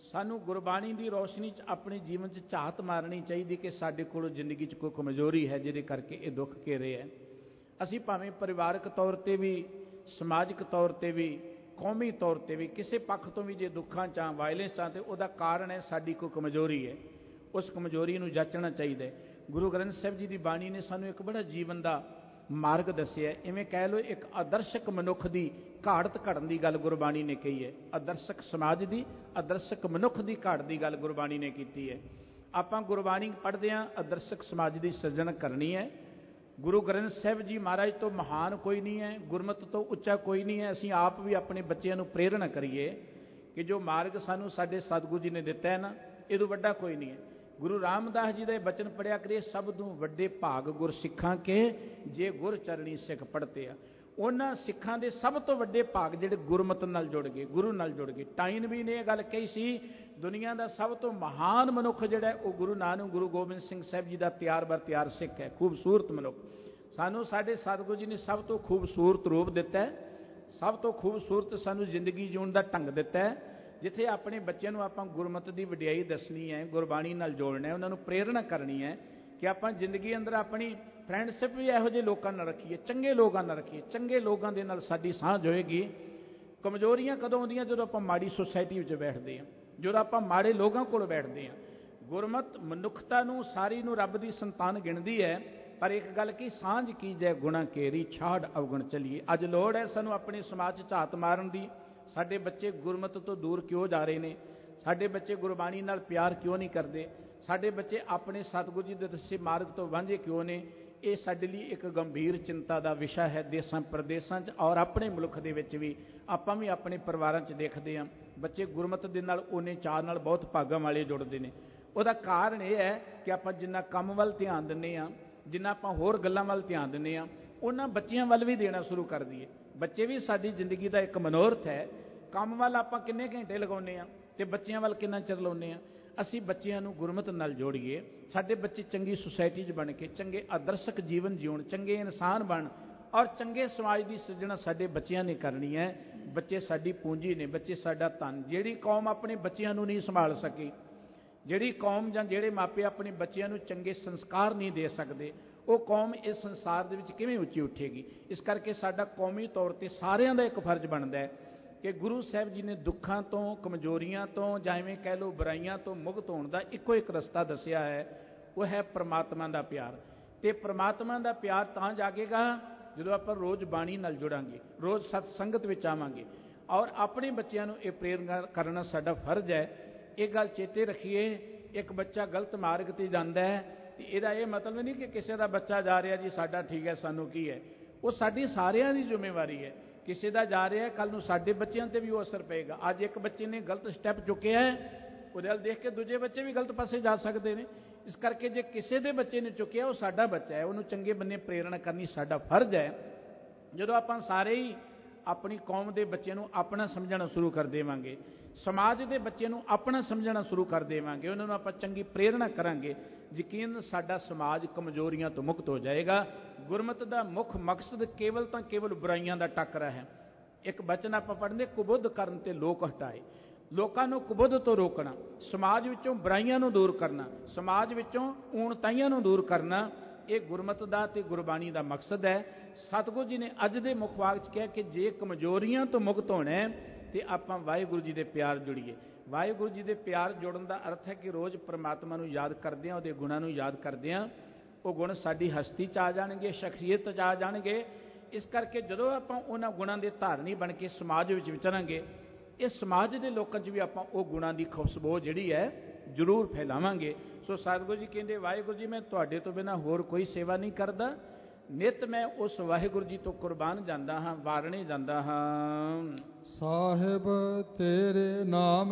ਸਾਨੂੰ ਗੁਰਬਾਣੀ ਦੀ ਰੋਸ਼ਨੀ 'ਚ ਆਪਣੇ ਜੀਵਨ 'ਚ ਝਾਤ ਮਾਰਨੀ ਚਾਹੀਦੀ ਕਿ ਸਾਡੇ ਕੋਲ ਜ਼ਿੰਦਗੀ 'ਚ ਕੋਈ ਕਮਜ਼ੋਰੀ ਹੈ ਜਿਹਦੇ ਕਰਕੇ ਇਹ ਦੁੱਖ ਘੇਰੇ ਹੈ। ਅਸੀਂ ਭਾਵੇਂ ਪਰਿਵਾਰਕ ਤੌਰ 'ਤੇ ਵੀ, ਸਮਾਜਿਕ ਤੌਰ 'ਤੇ ਵੀ, ਕੌਮੀ ਤੌਰ 'ਤੇ ਵੀ ਕਿਸੇ ਪੱਖ ਤੋਂ ਵੀ ਜੇ ਦੁੱਖਾਂ 'ਚ ਆ, ਵਾਇਲੈਂਸ 'ਚ ਆ, ਤੇ ਉਹਦਾ ਕਾਰਨ ਹੈ ਸਾਡੀ ਕੋਈ ਕਮਜ਼ੋਰੀ ਹੈ। ਉਸ ਕਮਜ਼ੋਰੀ ਨੂੰ ਜਾਚਣਾ ਚਾਹੀਦਾ ਹੈ। ਗੁਰੂ ਗ੍ਰੰਥ ਸਾਹਿਬ ਜੀ ਦੀ ਬਾਣੀ ਨੇ ਸਾਨੂੰ ਇੱਕ ਬੜਾ ਜੀਵਨ ਦਾ ਮਾਰਗ ਦੱਸਿਆ। ਇਵੇਂ ਕਹਿ ਲਓ, ਇੱਕ ਆਦਰਸ਼ਕ ਮਨੁੱਖ ਦੀ ਘਾੜਤ ਘੜਨ ਦੀ ਗੱਲ ਗੁਰਬਾਣੀ ਨੇ ਕਹੀ ਹੈ। ਆਦਰਸ਼ਕ ਸਮਾਜ ਦੀ, ਆਦਰਸ਼ਕ ਮਨੁੱਖ ਦੀ ਘਾਟ ਦੀ ਗੱਲ ਗੁਰਬਾਣੀ ਨੇ ਕੀਤੀ ਹੈ। ਆਪਾਂ ਗੁਰਬਾਣੀ ਪੜ੍ਹਦੇ ਹਾਂ, ਆਦਰਸ਼ਕ ਸਮਾਜ ਦੀ ਸਿਰਜਣਾ ਕਰਨੀ ਹੈ। ਗੁਰੂ ਗ੍ਰੰਥ ਸਾਹਿਬ ਜੀ ਮਹਾਰਾਜ ਤੋਂ ਮਹਾਨ ਕੋਈ ਨਹੀਂ ਹੈ, ਗੁਰਮਤਿ ਤੋਂ ਉੱਚਾ ਕੋਈ ਨਹੀਂ ਹੈ। ਅਸੀਂ ਆਪ ਵੀ ਆਪਣੇ ਬੱਚਿਆਂ ਨੂੰ ਪ੍ਰੇਰਣਾ ਕਰੀਏ ਕਿ ਜੋ ਮਾਰਗ ਸਾਨੂੰ ਸਾਡੇ ਸਤਿਗੁਰੂ ਜੀ ਨੇ ਦਿੱਤਾ ਹੈ ਨਾ, ਇਹ ਤੋਂ ਵੱਡਾ ਕੋਈ ਨਹੀਂ ਹੈ। ਗੁਰੂ ਰਾਮਦਾਸ ਜੀ ਦਾ ਇਹ ਬਚਨ ਪੜਿਆ ਕਰੀਏ, ਸਭ ਤੋਂ ਵੱਡੇ ਭਾਗ ਗੁਰ ਸਿੱਖਾਂ ਕੇ ਜੇ ਗੁਰ ਚਰਣੀ ਸਿੱਖ ਪੜ੍ਹਤੇ ਆ। ਉਹਨਾਂ ਸਿੱਖਾਂ ਦੇ ਸਭ ਤੋਂ ਵੱਡੇ ਭਾਗ ਜਿਹੜੇ ਗੁਰਮਤਿ ਨਾਲ ਜੁੜ ਗਏ, ਗੁਰੂ ਨਾਲ ਜੁੜ ਗਏ। ਟਾਈਨਬੀ ਨੇ ਇਹ ਗੱਲ ਕਹੀ ਸੀ, ਦੁਨੀਆ ਦਾ ਸਭ ਤੋਂ ਮਹਾਨ ਮਨੁੱਖ ਜਿਹੜਾ ਉਹ ਗੁਰੂ ਨਾਨਕ, ਗੁਰੂ ਗੋਬਿੰਦ ਸਿੰਘ ਸਾਹਿਬ ਜੀ ਦਾ ਤਿਆਰ ਬਰ ਤਿਆਰ ਸਿੱਖ ਹੈ, ਖੂਬਸੂਰਤ ਮਨੁੱਖ। ਸਾਨੂੰ ਸਾਡੇ ਸਤਿਗੁਰੂ ਜੀ ਨੇ ਸਭ ਤੋਂ ਖੂਬਸੂਰਤ ਰੂਪ ਦਿੱਤਾ ਹੈ, ਸਭ ਤੋਂ ਖੂਬਸੂਰਤ ਸਾਨੂੰ ਜ਼ਿੰਦਗੀ ਜਿਉਣ ਦਾ ਢੰਗ ਦਿੱਤਾ ਹੈ। ਜਿੱਥੇ ਆਪਣੇ ਬੱਚਿਆਂ ਨੂੰ ਆਪਾਂ ਗੁਰਮਤਿ ਦੀ ਵਡਿਆਈ ਦੱਸਣੀ ਹੈ, ਗੁਰਬਾਣੀ ਨਾਲ ਜੋੜਨਾ ਹੈ, ਉਹਨਾਂ ਨੂੰ ਪ੍ਰੇਰਣਾ ਕਰਨੀ ਹੈ ਕਿ ਆਪਾਂ ਜ਼ਿੰਦਗੀ ਅੰਦਰ ਆਪਣੀ ਫਰੈਂਡਸ਼ਿਪ ਵੀ ਇਹੋ ਜਿਹੇ ਲੋਕਾਂ ਨਾਲ ਰੱਖੀਏ, ਚੰਗੇ ਲੋਕਾਂ ਨਾਲ ਰੱਖੀਏ। ਚੰਗੇ ਲੋਕਾਂ ਦੇ ਨਾਲ ਸਾਡੀ ਸਾਂਝ ਹੋਏਗੀ। ਕਮਜ਼ੋਰੀਆਂ ਕਦੋਂ ਆਉਂਦੀਆਂ? ਜਦੋਂ ਆਪਾਂ ਮਾੜੀ ਸੁਸਾਇਟੀ ਵਿੱਚ ਬੈਠਦੇ ਹਾਂ, ਜਦੋਂ ਆਪਾਂ ਮਾੜੇ ਲੋਕਾਂ ਕੋਲ ਬੈਠਦੇ ਹਾਂ। ਗੁਰਮਤਿ ਮਨੁੱਖਤਾ ਨੂੰ ਸਾਰੀ ਨੂੰ ਰੱਬ ਦੀ ਸੰਤਾਨ ਗਿਣਦੀ ਹੈ, ਪਰ ਇੱਕ ਗੱਲ ਕੀ, ਸਾਂਝ ਕੀ ਜੈ ਗੁਣਾ ਕੇਰੀ ਛਾੜ ਅਵਗਣ ਚਲੀਏ। ਅੱਜ ਲੋੜ ਹੈ ਸਾਨੂੰ ਆਪਣੇ ਸਮਾਜ 'ਚ ਝਾਤ ਮਾਰਨ ਦੀ। ਸਾਡੇ ਬੱਚੇ ਗੁਰਮਤਿ ਤੋਂ ਦੂਰ ਕਿਉਂ ਜਾ ਰਹੇ ਨੇ? ਸਾਡੇ ਬੱਚੇ ਗੁਰਬਾਣੀ ਨਾਲ ਪਿਆਰ ਕਿਉਂ ਨਹੀਂ ਕਰਦੇ? ਸਾਡੇ ਬੱਚੇ ਆਪਣੇ ਸਤਿਗੁਰੂ ਜੀ ਦੇ ਦੱਸੇ ਮਾਰਗ ਤੋਂ ਵਾਂਝੇ ਕਿਉਂ ਨੇ? ਇਹ ਸਾਡੇ ਲਈ ਇੱਕ ਗੰਭੀਰ ਚਿੰਤਾ ਦਾ ਵਿਸ਼ਾ ਹੈ। ਦੇਸਾਂ ਪ੍ਰਦੇਸਾਂ 'ਚ ਔਰ ਆਪਣੇ ਮੁਲਕ ਦੇ ਵਿੱਚ ਵੀ ਆਪਾਂ ਵੀ ਆਪਣੇ ਪਰਿਵਾਰਾਂ 'ਚ ਦੇਖਦੇ ਹਾਂ, ਬੱਚੇ ਗੁਰਮਤਿ ਦੇ ਨਾਲ ਉਹਨੇ ਚਾਅ ਨਾਲ ਬਹੁਤ ਭਾਗਾਂ ਵਾਲੇ ਜੁੜਦੇ ਨੇ। ਉਹਦਾ ਕਾਰਨ ਇਹ ਹੈ ਕਿ ਆਪਾਂ ਜਿੰਨਾ ਕੰਮ ਵੱਲ ਧਿਆਨ ਦਿੰਦੇ ਹਾਂ, ਜਿੰਨਾ ਆਪਾਂ ਹੋਰ ਗੱਲਾਂ ਵੱਲ ਧਿਆਨ ਦਿੰਦੇ ਹਾਂ, ਉਹਨਾਂ ਬੱਚਿਆਂ ਵੱਲ ਵੀ ਦੇਣਾ ਸ਼ੁਰੂ ਕਰ ਦਈਏ। ਬੱਚੇ ਵੀ ਸਾਡੀ ਜ਼ਿੰਦਗੀ ਦਾ ਇੱਕ ਮਨੋਰਥ ਹੈ। ਕੰਮ ਵੱਲ ਆਪਾਂ ਕਿੰਨੇ ਘੰਟੇ ਲਗਾਉਂਦੇ ਹਾਂ ਅਤੇ ਬੱਚਿਆਂ ਵੱਲ ਕਿੰਨਾ ਚਿਰ ਲਾਉਂਦੇ ਹਾਂ। ਅਸੀਂ ਬੱਚਿਆਂ ਨੂੰ ਗੁਰਮਤਿ ਨਾਲ ਜੋੜੀਏ। ਸਾਡੇ ਬੱਚੇ ਚੰਗੀ ਸੁਸਾਇਟੀ 'ਚ ਬਣ ਕੇ ਚੰਗੇ ਆਦਰਸ਼ਕ ਜੀਵਨ ਜਿਉਣ, ਚੰਗੇ ਇਨਸਾਨ ਬਣ, ਔਰ ਚੰਗੇ ਸਮਾਜ ਦੀ ਸਿਰਜਣਾ ਸਾਡੇ ਬੱਚਿਆਂ ਨੇ ਕਰਨੀ ਹੈ। ਬੱਚੇ ਸਾਡੀ ਪੂੰਜੀ ਨੇ, ਬੱਚੇ ਸਾਡਾ ਧਨ। ਜਿਹੜੀ ਕੌਮ ਆਪਣੇ ਬੱਚਿਆਂ ਨੂੰ ਨਹੀਂ ਸੰਭਾਲ ਸਕੀ, ਜਿਹੜੀ ਕੌਮ ਜਾਂ ਜਿਹੜੇ ਮਾਪੇ ਆਪਣੇ ਬੱਚਿਆਂ ਨੂੰ ਚੰਗੇ ਸੰਸਕਾਰ ਨਹੀਂ ਦੇ ਸਕਦੇ, ਉਹ ਕੌਮ ਇਸ ਸੰਸਾਰ ਦੇ ਵਿੱਚ ਕਿਵੇਂ ਉੱਚੀ ਉੱਠੇਗੀ? ਇਸ ਕਰਕੇ ਸਾਡਾ ਕੌਮੀ ਤੌਰ 'ਤੇ ਸਾਰਿਆਂ ਦਾ ਇੱਕ ਫਰਜ਼ ਬਣਦਾ ਹੈ ਕਿ ਗੁਰੂ ਸਾਹਿਬ ਜੀ ਨੇ ਦੁੱਖਾਂ ਤੋਂ, ਕਮਜ਼ੋਰੀਆਂ ਤੋਂ, ਜਾਂ ਐਵੇਂ ਕਹਿ ਲਓ ਬੁਰਾਈਆਂ ਤੋਂ ਮੁਕਤ ਹੋਣ ਦਾ ਇੱਕੋ ਇੱਕ ਰਸਤਾ ਦੱਸਿਆ ਹੈ, ਉਹ ਹੈ ਪਰਮਾਤਮਾ ਦਾ ਪਿਆਰ। ਅਤੇ ਪਰਮਾਤਮਾ ਦਾ ਪਿਆਰ ਤਾਂ ਜਾਗੇਗਾ ਜਦੋਂ ਆਪਾਂ ਰੋਜ਼ ਬਾਣੀ ਨਾਲ ਜੁੜਾਂਗੇ, ਰੋਜ਼ ਸਤ ਸੰਗਤ ਵਿੱਚ ਆਵਾਂਗੇ, ਔਰ ਆਪਣੇ ਬੱਚਿਆਂ ਨੂੰ ਇਹ ਪ੍ਰੇਰਨਾ ਕਰਨਾ ਸਾਡਾ ਫਰਜ਼ ਹੈ। ਇਹ ਗੱਲ ਚੇਤੇ ਰੱਖੀਏ, ਇੱਕ ਬੱਚਾ ਗਲਤ ਮਾਰਗ 'ਤੇ ਜਾਂਦਾ ਹੈ ਤੇ ਇਹਦਾ ਇਹ ਮਤਲਬ ਨਹੀਂ ਕਿ ਕਿਸੇ ਦਾ ਬੱਚਾ ਜਾ ਰਿਹਾ ਜੀ ਸਾਡਾ ਠੀਕ ਹੈ, ਸਾਨੂੰ ਕੀ ਹੈ। ਉਹ ਸਾਡੀ ਸਾਰਿਆਂ ਦੀ ਜ਼ਿੰਮੇਵਾਰੀ ਹੈ। ਕਿਸੇ ਦਾ ਜਾ ਰਿਹਾ, ਕੱਲ੍ਹ ਨੂੰ ਸਾਡੇ ਬੱਚਿਆਂ 'ਤੇ ਵੀ ਉਹ ਅਸਰ ਪਏਗਾ। ਅੱਜ ਇੱਕ ਬੱਚੇ ਨੇ ਗਲਤ ਸਟੈਪ ਚੁੱਕਿਆ ਹੈ, ਉਹਦੇ ਵੱਲ ਦੇਖ ਕੇ ਦੂਜੇ ਬੱਚੇ ਵੀ ਗਲਤ ਪਾਸੇ ਜਾ ਸਕਦੇ ਨੇ। ਇਸ ਕਰਕੇ ਜੇ ਕਿਸੇ ਦੇ ਬੱਚੇ ਨੇ ਚੁੱਕਿਆ, ਉਹ ਸਾਡਾ ਬੱਚਾ ਹੈ, ਉਹਨੂੰ ਚੰਗੇ ਬੰਨੇ ਪ੍ਰੇਰਣਾ ਕਰਨੀ ਸਾਡਾ ਫਰਜ਼ ਹੈ। ਜਦੋਂ ਆਪਾਂ ਸਾਰੇ ਹੀ ਆਪਣੀ ਕੌਮ ਦੇ ਬੱਚੇ ਨੂੰ ਆਪਣਾ ਸਮਝਣਾ ਸ਼ੁਰੂ ਕਰ ਦੇਵਾਂਗੇ, ਸਮਾਜ ਦੇ ਬੱਚੇ ਨੂੰ ਆਪਣਾ ਸਮਝਣਾ ਸ਼ੁਰੂ ਕਰ ਦੇਵਾਂਗੇ, ਉਹਨਾਂ ਨੂੰ ਆਪਾਂ ਚੰਗੀ ਪ੍ਰੇਰਣਾ ਕਰਾਂਗੇ, ਯਕੀਨ ਸਾਡਾ ਸਮਾਜ ਕਮਜ਼ੋਰੀਆਂ ਤੋਂ ਮੁਕਤ ਹੋ ਜਾਏਗਾ। ਗੁਰਮਤਿ ਦਾ ਮੁੱਖ ਮਕਸਦ ਕੇਵਲ ਤਾਂ ਕੇਵਲ ਬੁਰਾਈਆਂ ਦਾ ਟਾਕਰਾ ਹੈ। ਇੱਕ ਬਚਨ ਆਪਾਂ ਪੜ੍ਹਦੇ, ਕੁਬੁੱਧ ਕਰਨ ਤੇ ਲੋਕ ਹਟਾਏ। ਲੋਕਾਂ ਨੂੰ ਕੁਬੁੱਧ ਤੋਂ ਰੋਕਣਾ, ਸਮਾਜ ਵਿੱਚੋਂ ਬੁਰਾਈਆਂ ਨੂੰ ਦੂਰ ਕਰਨਾ, ਸਮਾਜ ਵਿੱਚੋਂ ਊਣਤਾਈਆਂ ਨੂੰ ਦੂਰ ਕਰਨਾ, ਇਹ ਗੁਰਮਤਿ ਦਾ ਤੇ ਗੁਰਬਾਣੀ ਦਾ ਮਕਸਦ ਹੈ। ਸਤਿਗੁਰੂ ਜੀ ਨੇ ਅੱਜ ਦੇ ਮੁੱਖ ਵਾਕ 'ਚ ਕਿਹਾ ਕਿ ਜੇ ਕਮਜ਼ੋਰੀਆਂ ਤੋਂ ਮੁਕਤ ਹੋਣਾ ਤੇ ਆਪਾਂ ਵਾਹਿਗੁਰੂ ਜੀ ਦੇ ਪਿਆਰ ਜੁੜੀਏ। ਵਾਹਿਗੁਰੂ ਜੀ ਦੇ ਪਿਆਰ ਜੁੜਨ ਦਾ ਅਰਥ ਹੈ ਕਿ ਰੋਜ਼ ਪਰਮਾਤਮਾ ਨੂੰ ਯਾਦ ਕਰਦੇ ਹਾਂ, ਉਹਦੇ ਗੁਣਾਂ ਨੂੰ ਯਾਦ ਕਰਦੇ ਹਾਂ, ਉਹ ਗੁਣ ਸਾਡੀ ਹਸਤੀ 'ਚ ਆ ਜਾਣਗੇ, ਸ਼ਖਸੀਅਤ 'ਚ ਆ ਜਾਣਗੇ। ਇਸ ਕਰਕੇ ਜਦੋਂ ਆਪਾਂ ਉਹਨਾਂ ਗੁਣਾਂ ਦੇ ਧਾਰਨੀ ਬਣ ਕੇ ਸਮਾਜ ਵਿੱਚ ਵਿਚਰਾਂਗੇ, ਇਹ ਸਮਾਜ ਦੇ ਲੋਕਾਂ 'ਚ ਵੀ ਆਪਾਂ ਉਹ ਗੁਣਾਂ ਦੀ ਖੁਸ਼ਬੂ ਜਿਹੜੀ ਹੈ ਜ਼ਰੂਰ ਫੈਲਾਵਾਂਗੇ। ਸੋ ਸਤਿਗੁਰੂ ਜੀ ਕਹਿੰਦੇ, ਵਾਹਿਗੁਰੂ ਜੀ ਮੈਂ ਤੁਹਾਡੇ ਤੋਂ ਬਿਨਾਂ ਹੋਰ ਕੋਈ ਸੇਵਾ ਨਹੀਂ ਕਰਦਾ, ਨਿਤ ਮੈਂ ਉਸ ਵਾਹਿਗੁਰੂ ਜੀ ਤੋਂ ਕੁਰਬਾਨ ਜਾਂਦਾ ਹਾਂ, ਵਾਰਣੇ ਜਾਂਦਾ ਹਾਂ। ਸਾਹਿਬ ਤੇਰੇ ਨਾਮ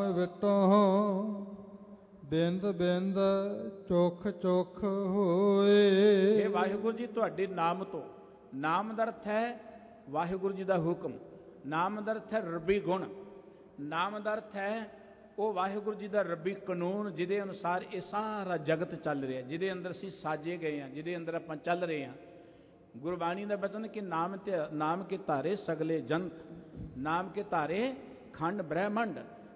ਵਿਟੋਂ ਬਿੰਦ ਬਿੰਦ ਚੁਖ ਚੁਖ ਹੋਏ। ਇਹ ਵਾਹਿਗੁਰੂ ਜੀ ਤੁਹਾਡੇ ਨਾਮ ਤੋਂ, ਨਾਮ ਦਾ ਅਰਥ ਹੈ ਵਾਹਿਗੁਰੂ ਜੀ ਦਾ ਹੁਕਮ, ਨਾਮ ਦਾ ਅਰਥ ਹੈ ਰੱਬੀ ਗੁਣ, ਨਾਮ ਦਾ ਅਰਥ ਹੈ ਉਹ ਵਾਹਿਗੁਰੂ ਜੀ ਦਾ ਰੱਬੀ ਕਾਨੂੰਨ ਜਿਹਦੇ ਅਨੁਸਾਰ ਇਹ ਸਾਰਾ ਜਗਤ ਚੱਲ ਰਿਹਾ, ਜਿਹਦੇ ਅੰਦਰ ਅਸੀਂ ਸਾਜੇ ਗਏ ਹਾਂ, ਜਿਹਦੇ ਅੰਦਰ ਆਪਾਂ ਚੱਲ ਰਹੇ ਹਾਂ। ਗੁਰਬਾਣੀ ਦਾ ਬਚਨ ਕਿ ਨਾਮ ਤੇ ਨਾਮ ਕੇ ਧਾਰੇ ਸਗਲੇ ਜੰਤ, ਨਾਮ ਕੇ ਧਾਰੇ ਖੰਡ ਬ੍ਰਹਿਮੰਡ।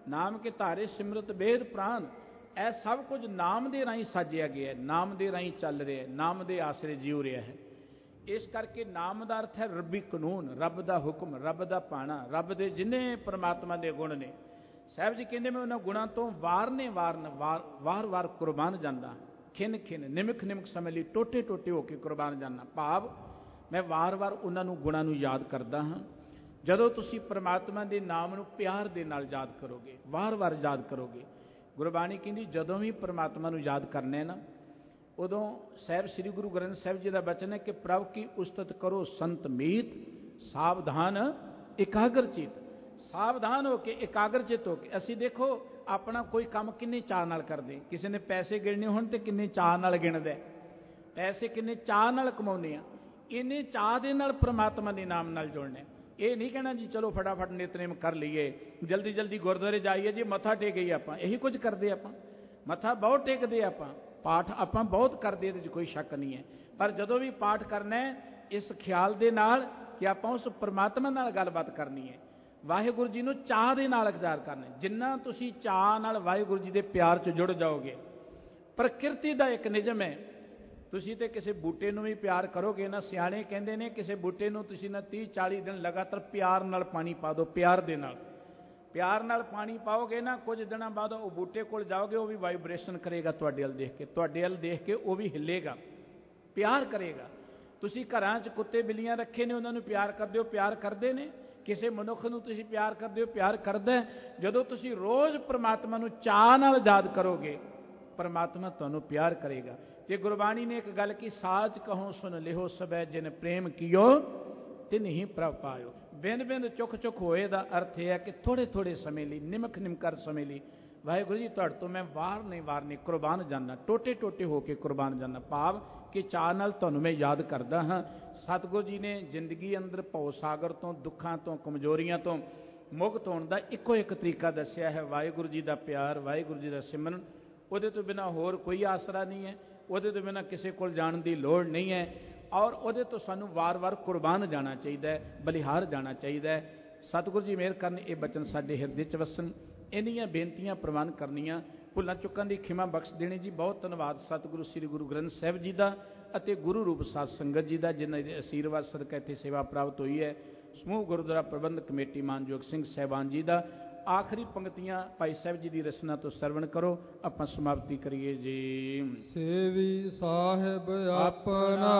ਨਾਮ ਕੇ ਧਾਰੇ ਸਿਮਰਤ ਬੇਦ ਪ੍ਰਾਨ। ਇਹ ਸਭ ਕੁਝ ਨਾਮ ਦੇ ਰਾਹੀਂ ਸਾਜਿਆ ਗਿਆ, ਨਾਮ ਦੇ ਰਾਹੀਂ ਚੱਲ ਰਿਹਾ, ਨਾਮ ਦੇ ਆਸਰੇ ਜਿਉ ਰਿਹਾ ਹੈ। ਇਸ ਕਰਕੇ ਨਾਮ ਦਾ ਅਰਥ ਹੈ ਰੱਬੀ ਕਾਨੂੰਨ, ਰੱਬ ਦਾ ਹੁਕਮ, ਰੱਬ ਦਾ ਪਾਣਾ, ਰੱਬ ਦੇ ਜਿੰਨੇ ਪਰਮਾਤਮਾ ਦੇ ਗੁਣ ਨੇ। ਸਾਹਿਬ ਜੀ ਕਹਿੰਦੇ ਮੈਂ ਉਹਨਾਂ ਗੁਣਾਂ ਤੋਂ ਵਾਰ ਨੇ ਵਾਰ ਵਾਰ ਵਾਰ ਵਾਰ ਕੁਰਬਾਨ ਜਾਂਦਾ, ਖਿੰਨ ਖਿੰਨ ਨਿਮਕ ਨਿਮਕ ਸਮੇਂ ਲਈ ਟੋਟੇ ਟੋਟੇ ਹੋ ਕੇ ਕੁਰਬਾਨ ਜਾਂਦਾ। ਭਾਵ ਮੈਂ ਵਾਰ ਵਾਰ ਉਹਨਾਂ ਨੂੰ ਗੁਣਾਂ ਨੂੰ ਯਾਦ ਕਰਦਾ ਹਾਂ। ਜਦੋਂ ਤੁਸੀਂ ਪਰਮਾਤਮਾ ਦੇ ਨਾਮ ਨੂੰ ਪਿਆਰ ਦੇ ਨਾਲ ਯਾਦ ਕਰੋਗੇ, ਵਾਰ ਵਾਰ ਯਾਦ ਕਰੋਗੇ, ਗੁਰਬਾਣੀ ਕਹਿੰਦੀ ਜਦੋਂ ਵੀ ਪਰਮਾਤਮਾ ਨੂੰ ਯਾਦ ਕਰਨਾ ਹੈ ਨਾ, ਉਦੋਂ ਸਾਹਿਬ ਸ੍ਰੀ ਗੁਰੂ ਗ੍ਰੰਥ ਸਾਹਿਬ ਜੀ ਦਾ ਬਚਨ ਹੈ ਕਿ ਪ੍ਰਭ ਕੀ ਉਸਤਤ ਕਰੋ ਸੰਤ ਮੀਤ, ਸਾਵਧਾਨ ਇਕਾਗਰ ਚਿਤ। ਸਾਵਧਾਨ ਹੋ ਕੇ, ਇਕਾਗਰ ਚਿਤ ਹੋ ਕੇ। ਅਸੀਂ ਦੇਖੋ ਆਪਣਾ ਕੋਈ ਕੰਮ ਕਿੰਨੇ ਚਾਅ ਨਾਲ ਕਰਦੇ। ਕਿਸੇ ਨੇ ਪੈਸੇ ਗਿਣਨੇ ਹੋਣ ਤੇ ਕਿੰਨੇ ਚਾਅ ਨਾਲ ਗਿਣਦਾ, ਪੈਸੇ ਕਿੰਨੇ ਚਾਅ ਨਾਲ ਕਮਾਉਂਦੇ ਆ। ਇੰਨੇ ਚਾਅ ਦੇ ਨਾਲ ਪਰਮਾਤਮਾ ਦੇ ਨਾਮ ਨਾਲ ਜੁੜਨਾ। ਇਹ ਨਹੀਂ ਕਹਿਣਾ ਜੀ ਚਲੋ ਫਟਾਫਟ ਨਿਤਨੇਮ ਕਰ ਲਈਏ, ਜਲਦੀ ਜਲਦੀ ਗੁਰਦੁਆਰੇ ਜਾਈਏ ਜੀ, ਮੱਥਾ ਟੇਕਈਏ। ਆਪਾਂ ਇਹੀ ਕੁਝ ਕਰਦੇ, ਆਪਾਂ ਮੱਥਾ ਬਹੁਤ ਟੇਕਦੇ, ਆਪਾਂ ਪਾਠ ਆਪਾਂ ਬਹੁਤ ਕਰਦੇ, ਇਹਦੇ 'ਚ ਕੋਈ ਸ਼ੱਕ ਨਹੀਂ ਹੈ। ਪਰ ਜਦੋਂ ਵੀ ਪਾਠ ਕਰਨਾ ਹੈ ਇਸ ਖਿਆਲ ਦੇ ਨਾਲ ਕਿ ਆਪਾਂ ਉਸ ਪਰਮਾਤਮਾ ਨਾਲ ਗੱਲਬਾਤ ਕਰਨੀ ਹੈ, ਵਾਹਿਗੁਰੂ ਜੀ ਨੂੰ ਚਾਅ ਦੇ ਨਾਲ ਅਖਤਿਆਰ ਕਰਨਾ। ਜਿੰਨਾ ਤੁਸੀਂ ਚਾਅ ਨਾਲ ਵਾਹਿਗੁਰੂ ਜੀ ਦੇ ਪਿਆਰ 'ਚ ਜੁੜ ਜਾਓਗੇ, ਪ੍ਰਕਿਰਤੀ ਦਾ ਇੱਕ ਨਿਯਮ ਹੈ, ਤੁਸੀਂ ਤੇ ਕਿਸੇ ਬੂਟੇ ਨੂੰ ਵੀ ਪਿਆਰ ਕਰੋਗੇ ਨਾ, ਸਿਆਣੇ ਕਹਿੰਦੇ ਨੇ ਕਿਸੇ ਬੂਟੇ ਨੂੰ ਤੁਸੀਂ ਨਾ ਤੀਹ ਚਾਲੀ ਦਿਨ ਲਗਾਤਾਰ ਪਿਆਰ ਨਾਲ ਪਾਣੀ ਪਾ ਦਿਓ। ਪਿਆਰ ਦੇ ਨਾਲ, ਪਿਆਰ ਨਾਲ ਪਾਣੀ ਪਾਓਗੇ ਨਾ, ਕੁਝ ਦਿਨਾਂ ਬਾਅਦ ਉਹ ਬੂਟੇ ਕੋਲ ਜਾਓਗੇ, ਉਹ ਵੀ ਵਾਈਬ੍ਰੇਸ਼ਨ ਕਰੇਗਾ ਤੁਹਾਡੇ ਵੱਲ ਦੇਖ ਕੇ, ਤੁਹਾਡੇ ਵੱਲ ਦੇਖ ਕੇ ਉਹ ਵੀ ਹਿੱਲੇਗਾ, ਪਿਆਰ ਕਰੇਗਾ। ਤੁਸੀਂ ਘਰਾਂ 'ਚ ਕੁੱਤੇ ਬਿੱਲੀਆਂ ਰੱਖੇ ਨੇ, ਉਹਨਾਂ ਨੂੰ ਪਿਆਰ ਕਰਦੇ ਹੋ, ਪਿਆਰ ਕਰਦੇ ਨੇ। ਕਿਸੇ ਮਨੁੱਖ ਨੂੰ ਤੁਸੀਂ ਪਿਆਰ ਕਰਦੇ ਹੋ, ਪਿਆਰ ਕਰਦਾ। ਜਦੋਂ ਤੁਸੀਂ ਰੋਜ਼ ਪਰਮਾਤਮਾ ਨੂੰ ਚਾਅ ਨਾਲ ਯਾਦ ਕਰੋਗੇ, ਪਰਮਾਤਮਾ ਤੁਹਾਨੂੰ ਪਿਆਰ ਕਰੇਗਾ। ਤੇ ਗੁਰਬਾਣੀ ਨੇ ਇੱਕ ਗੱਲ ਕੀ, ਸਾਚ ਕਹੋ ਸੁਨ ਲਿਓ ਸਭੈ ਜਿਨ ਪ੍ਰੇਮ ਕੀਓ ਤਿਨ ਹੀ ਪ੍ਰਭ ਪਾਇਓ। ਬਿੰਦ ਬਿੰਦ ਚੁੱਕ ਚੁੱਕ ਹੋਏ ਦਾ ਅਰਥ ਇਹ ਹੈ ਕਿ ਥੋੜੇ ਥੋੜੇ ਸਮੇਂ ਲਈ, ਨਿਮਕ ਨਿਮਕਰ ਸਮੇਂ ਲਈ ਵਾਹਿਗੁਰੂ ਜੀ ਤੁਹਾਡੇ ਤੋਂ ਮੈਂ ਵਾਰ ਨਹੀਂ ਵਾਰ ਨਹੀਂ ਕੁਰਬਾਨ ਜਾਂਦਾ, ਟੋਟੇ ਟੋਟੇ ਹੋ ਕੇ ਕੁਰਬਾਨ ਜਾਂਦਾ। ਭਾਵ ਕਿ ਚਾਅ ਨਾਲ ਤੁਹਾਨੂੰ ਮੈਂ ਯਾਦ ਕਰਦਾ ਹਾਂ। ਸਤਿਗੁਰੂ ਜੀ ਨੇ ਜ਼ਿੰਦਗੀ ਅੰਦਰ ਭਉ ਸਾਗਰ ਤੋਂ, ਦੁੱਖਾਂ ਤੋਂ, ਕਮਜ਼ੋਰੀਆਂ ਤੋਂ ਮੁਕਤ ਹੋਣ ਦਾ ਇੱਕੋ ਇੱਕ ਤਰੀਕਾ ਦੱਸਿਆ ਹੈ, ਵਾਹਿਗੁਰੂ ਜੀ ਦਾ ਪਿਆਰ, ਵਾਹਿਗੁਰੂ ਜੀ ਦਾ ਸਿਮਰਨ। ਉਹਦੇ ਤੋਂ ਬਿਨਾਂ ਹੋਰ ਕੋਈ ਆਸਰਾ ਨਹੀਂ ਹੈ, ਉਹਦੇ ਤੋਂ ਬਿਨਾਂ ਕਿਸੇ ਕੋਲ ਜਾਣ ਦੀ ਲੋੜ ਨਹੀਂ ਹੈ। ਔਰ ਉਹਦੇ ਤੋਂ ਸਾਨੂੰ ਵਾਰ-ਵਾਰ ਕੁਰਬਾਨ ਜਾਣਾ ਚਾਹੀਦਾ ਹੈ, ਬਲਿਹਾਰ ਜਾਣਾ ਚਾਹੀਦਾ ਹੈ। ਸਤਿਗੁਰੂ ਜੀ ਮਿਹਰ ਕਰਨ ਇਹ ਬਚਨ ਸਾਡੇ ਹਿਰਦੇ 'ਚ ਵਸਣ। ਇੰਨੀਆਂ ਬੇਨਤੀਆਂ ਪ੍ਰਵਾਨ ਕਰਨੀਆਂ, ਭੁੱਲਾਂ ਚੁੱਕਾਂ ਦੀ ਖਿਮਾ ਬਖਸ਼ ਦੇਣੀ ਜੀ। ਬਹੁਤ ਧੰਨਵਾਦ ਸਤਿਗੁਰੂ ਸ੍ਰੀ ਗੁਰੂ ਗ੍ਰੰਥ ਸਾਹਿਬ ਜੀ ਦਾ ਅਤੇ ਗੁਰੂ ਰੂਪ ਸਾਧ ਸੰਗਤ ਜੀ ਦਾ, ਜਿਨ੍ਹਾਂ ਦੇ ਅਸੀਰਵਾਦ ਸਦਕਾ ਇੱਥੇ ਸੇਵਾ ਪ੍ਰਾਪਤ ਹੋਈ ਹੈ। ਸਮੂਹ ਗੁਰਦੁਆਰਾ ਪ੍ਰਬੰਧਕ ਕਮੇਟੀ ਮਾਨਯੋਗ ਸਿੰਘ ਸਾਹਿਬਾਨ ਜੀ ਦਾ। ਆਖਰੀ ਪੰਕਤੀਆਂ ਭਾਈ ਸਾਹਿਬ ਜੀ ਦੀ ਰਚਨਾ ਤੋਂ ਸਰਵਣ ਕਰੋ, ਆਪਾਂ ਸਮਾਪਤੀ ਕਰੀਏ ਜੀ। ਸੇਵੀ ਸਾਹਿਬ ਆਪਣਾ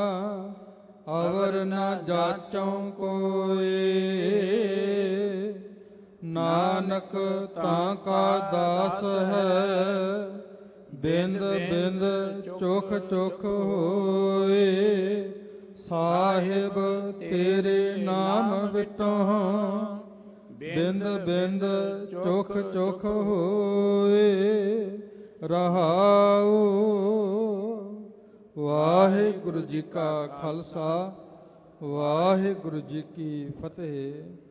ਅਵਰ ਨਾ ਜਾਚੋਂ ਕੋਏ, ਨਾਨਕ ਤਾਂ ਕਾ ਦਾਸ ਹੈ, ਬਿੰਦ ਬਿੰਦ ਚੁਖ ਚੁਖ ਹੋਏ। ਸਾਹਿਬ ਤੇਰੇ ਨਾਮ ਵਿਟੋਂ, ਬਿੰਦ ਬਿੰਦ ਚੁਖ ਚੁਖ ਹੋਏ। ਰਹਾਉ। ਵਾਹਿਗੁਰੂ ਜੀ ਕਾ ਖਾਲਸਾ, ਵਾਹਿਗੁਰੂ ਜੀ ਕੀ ਫਤਿਹ।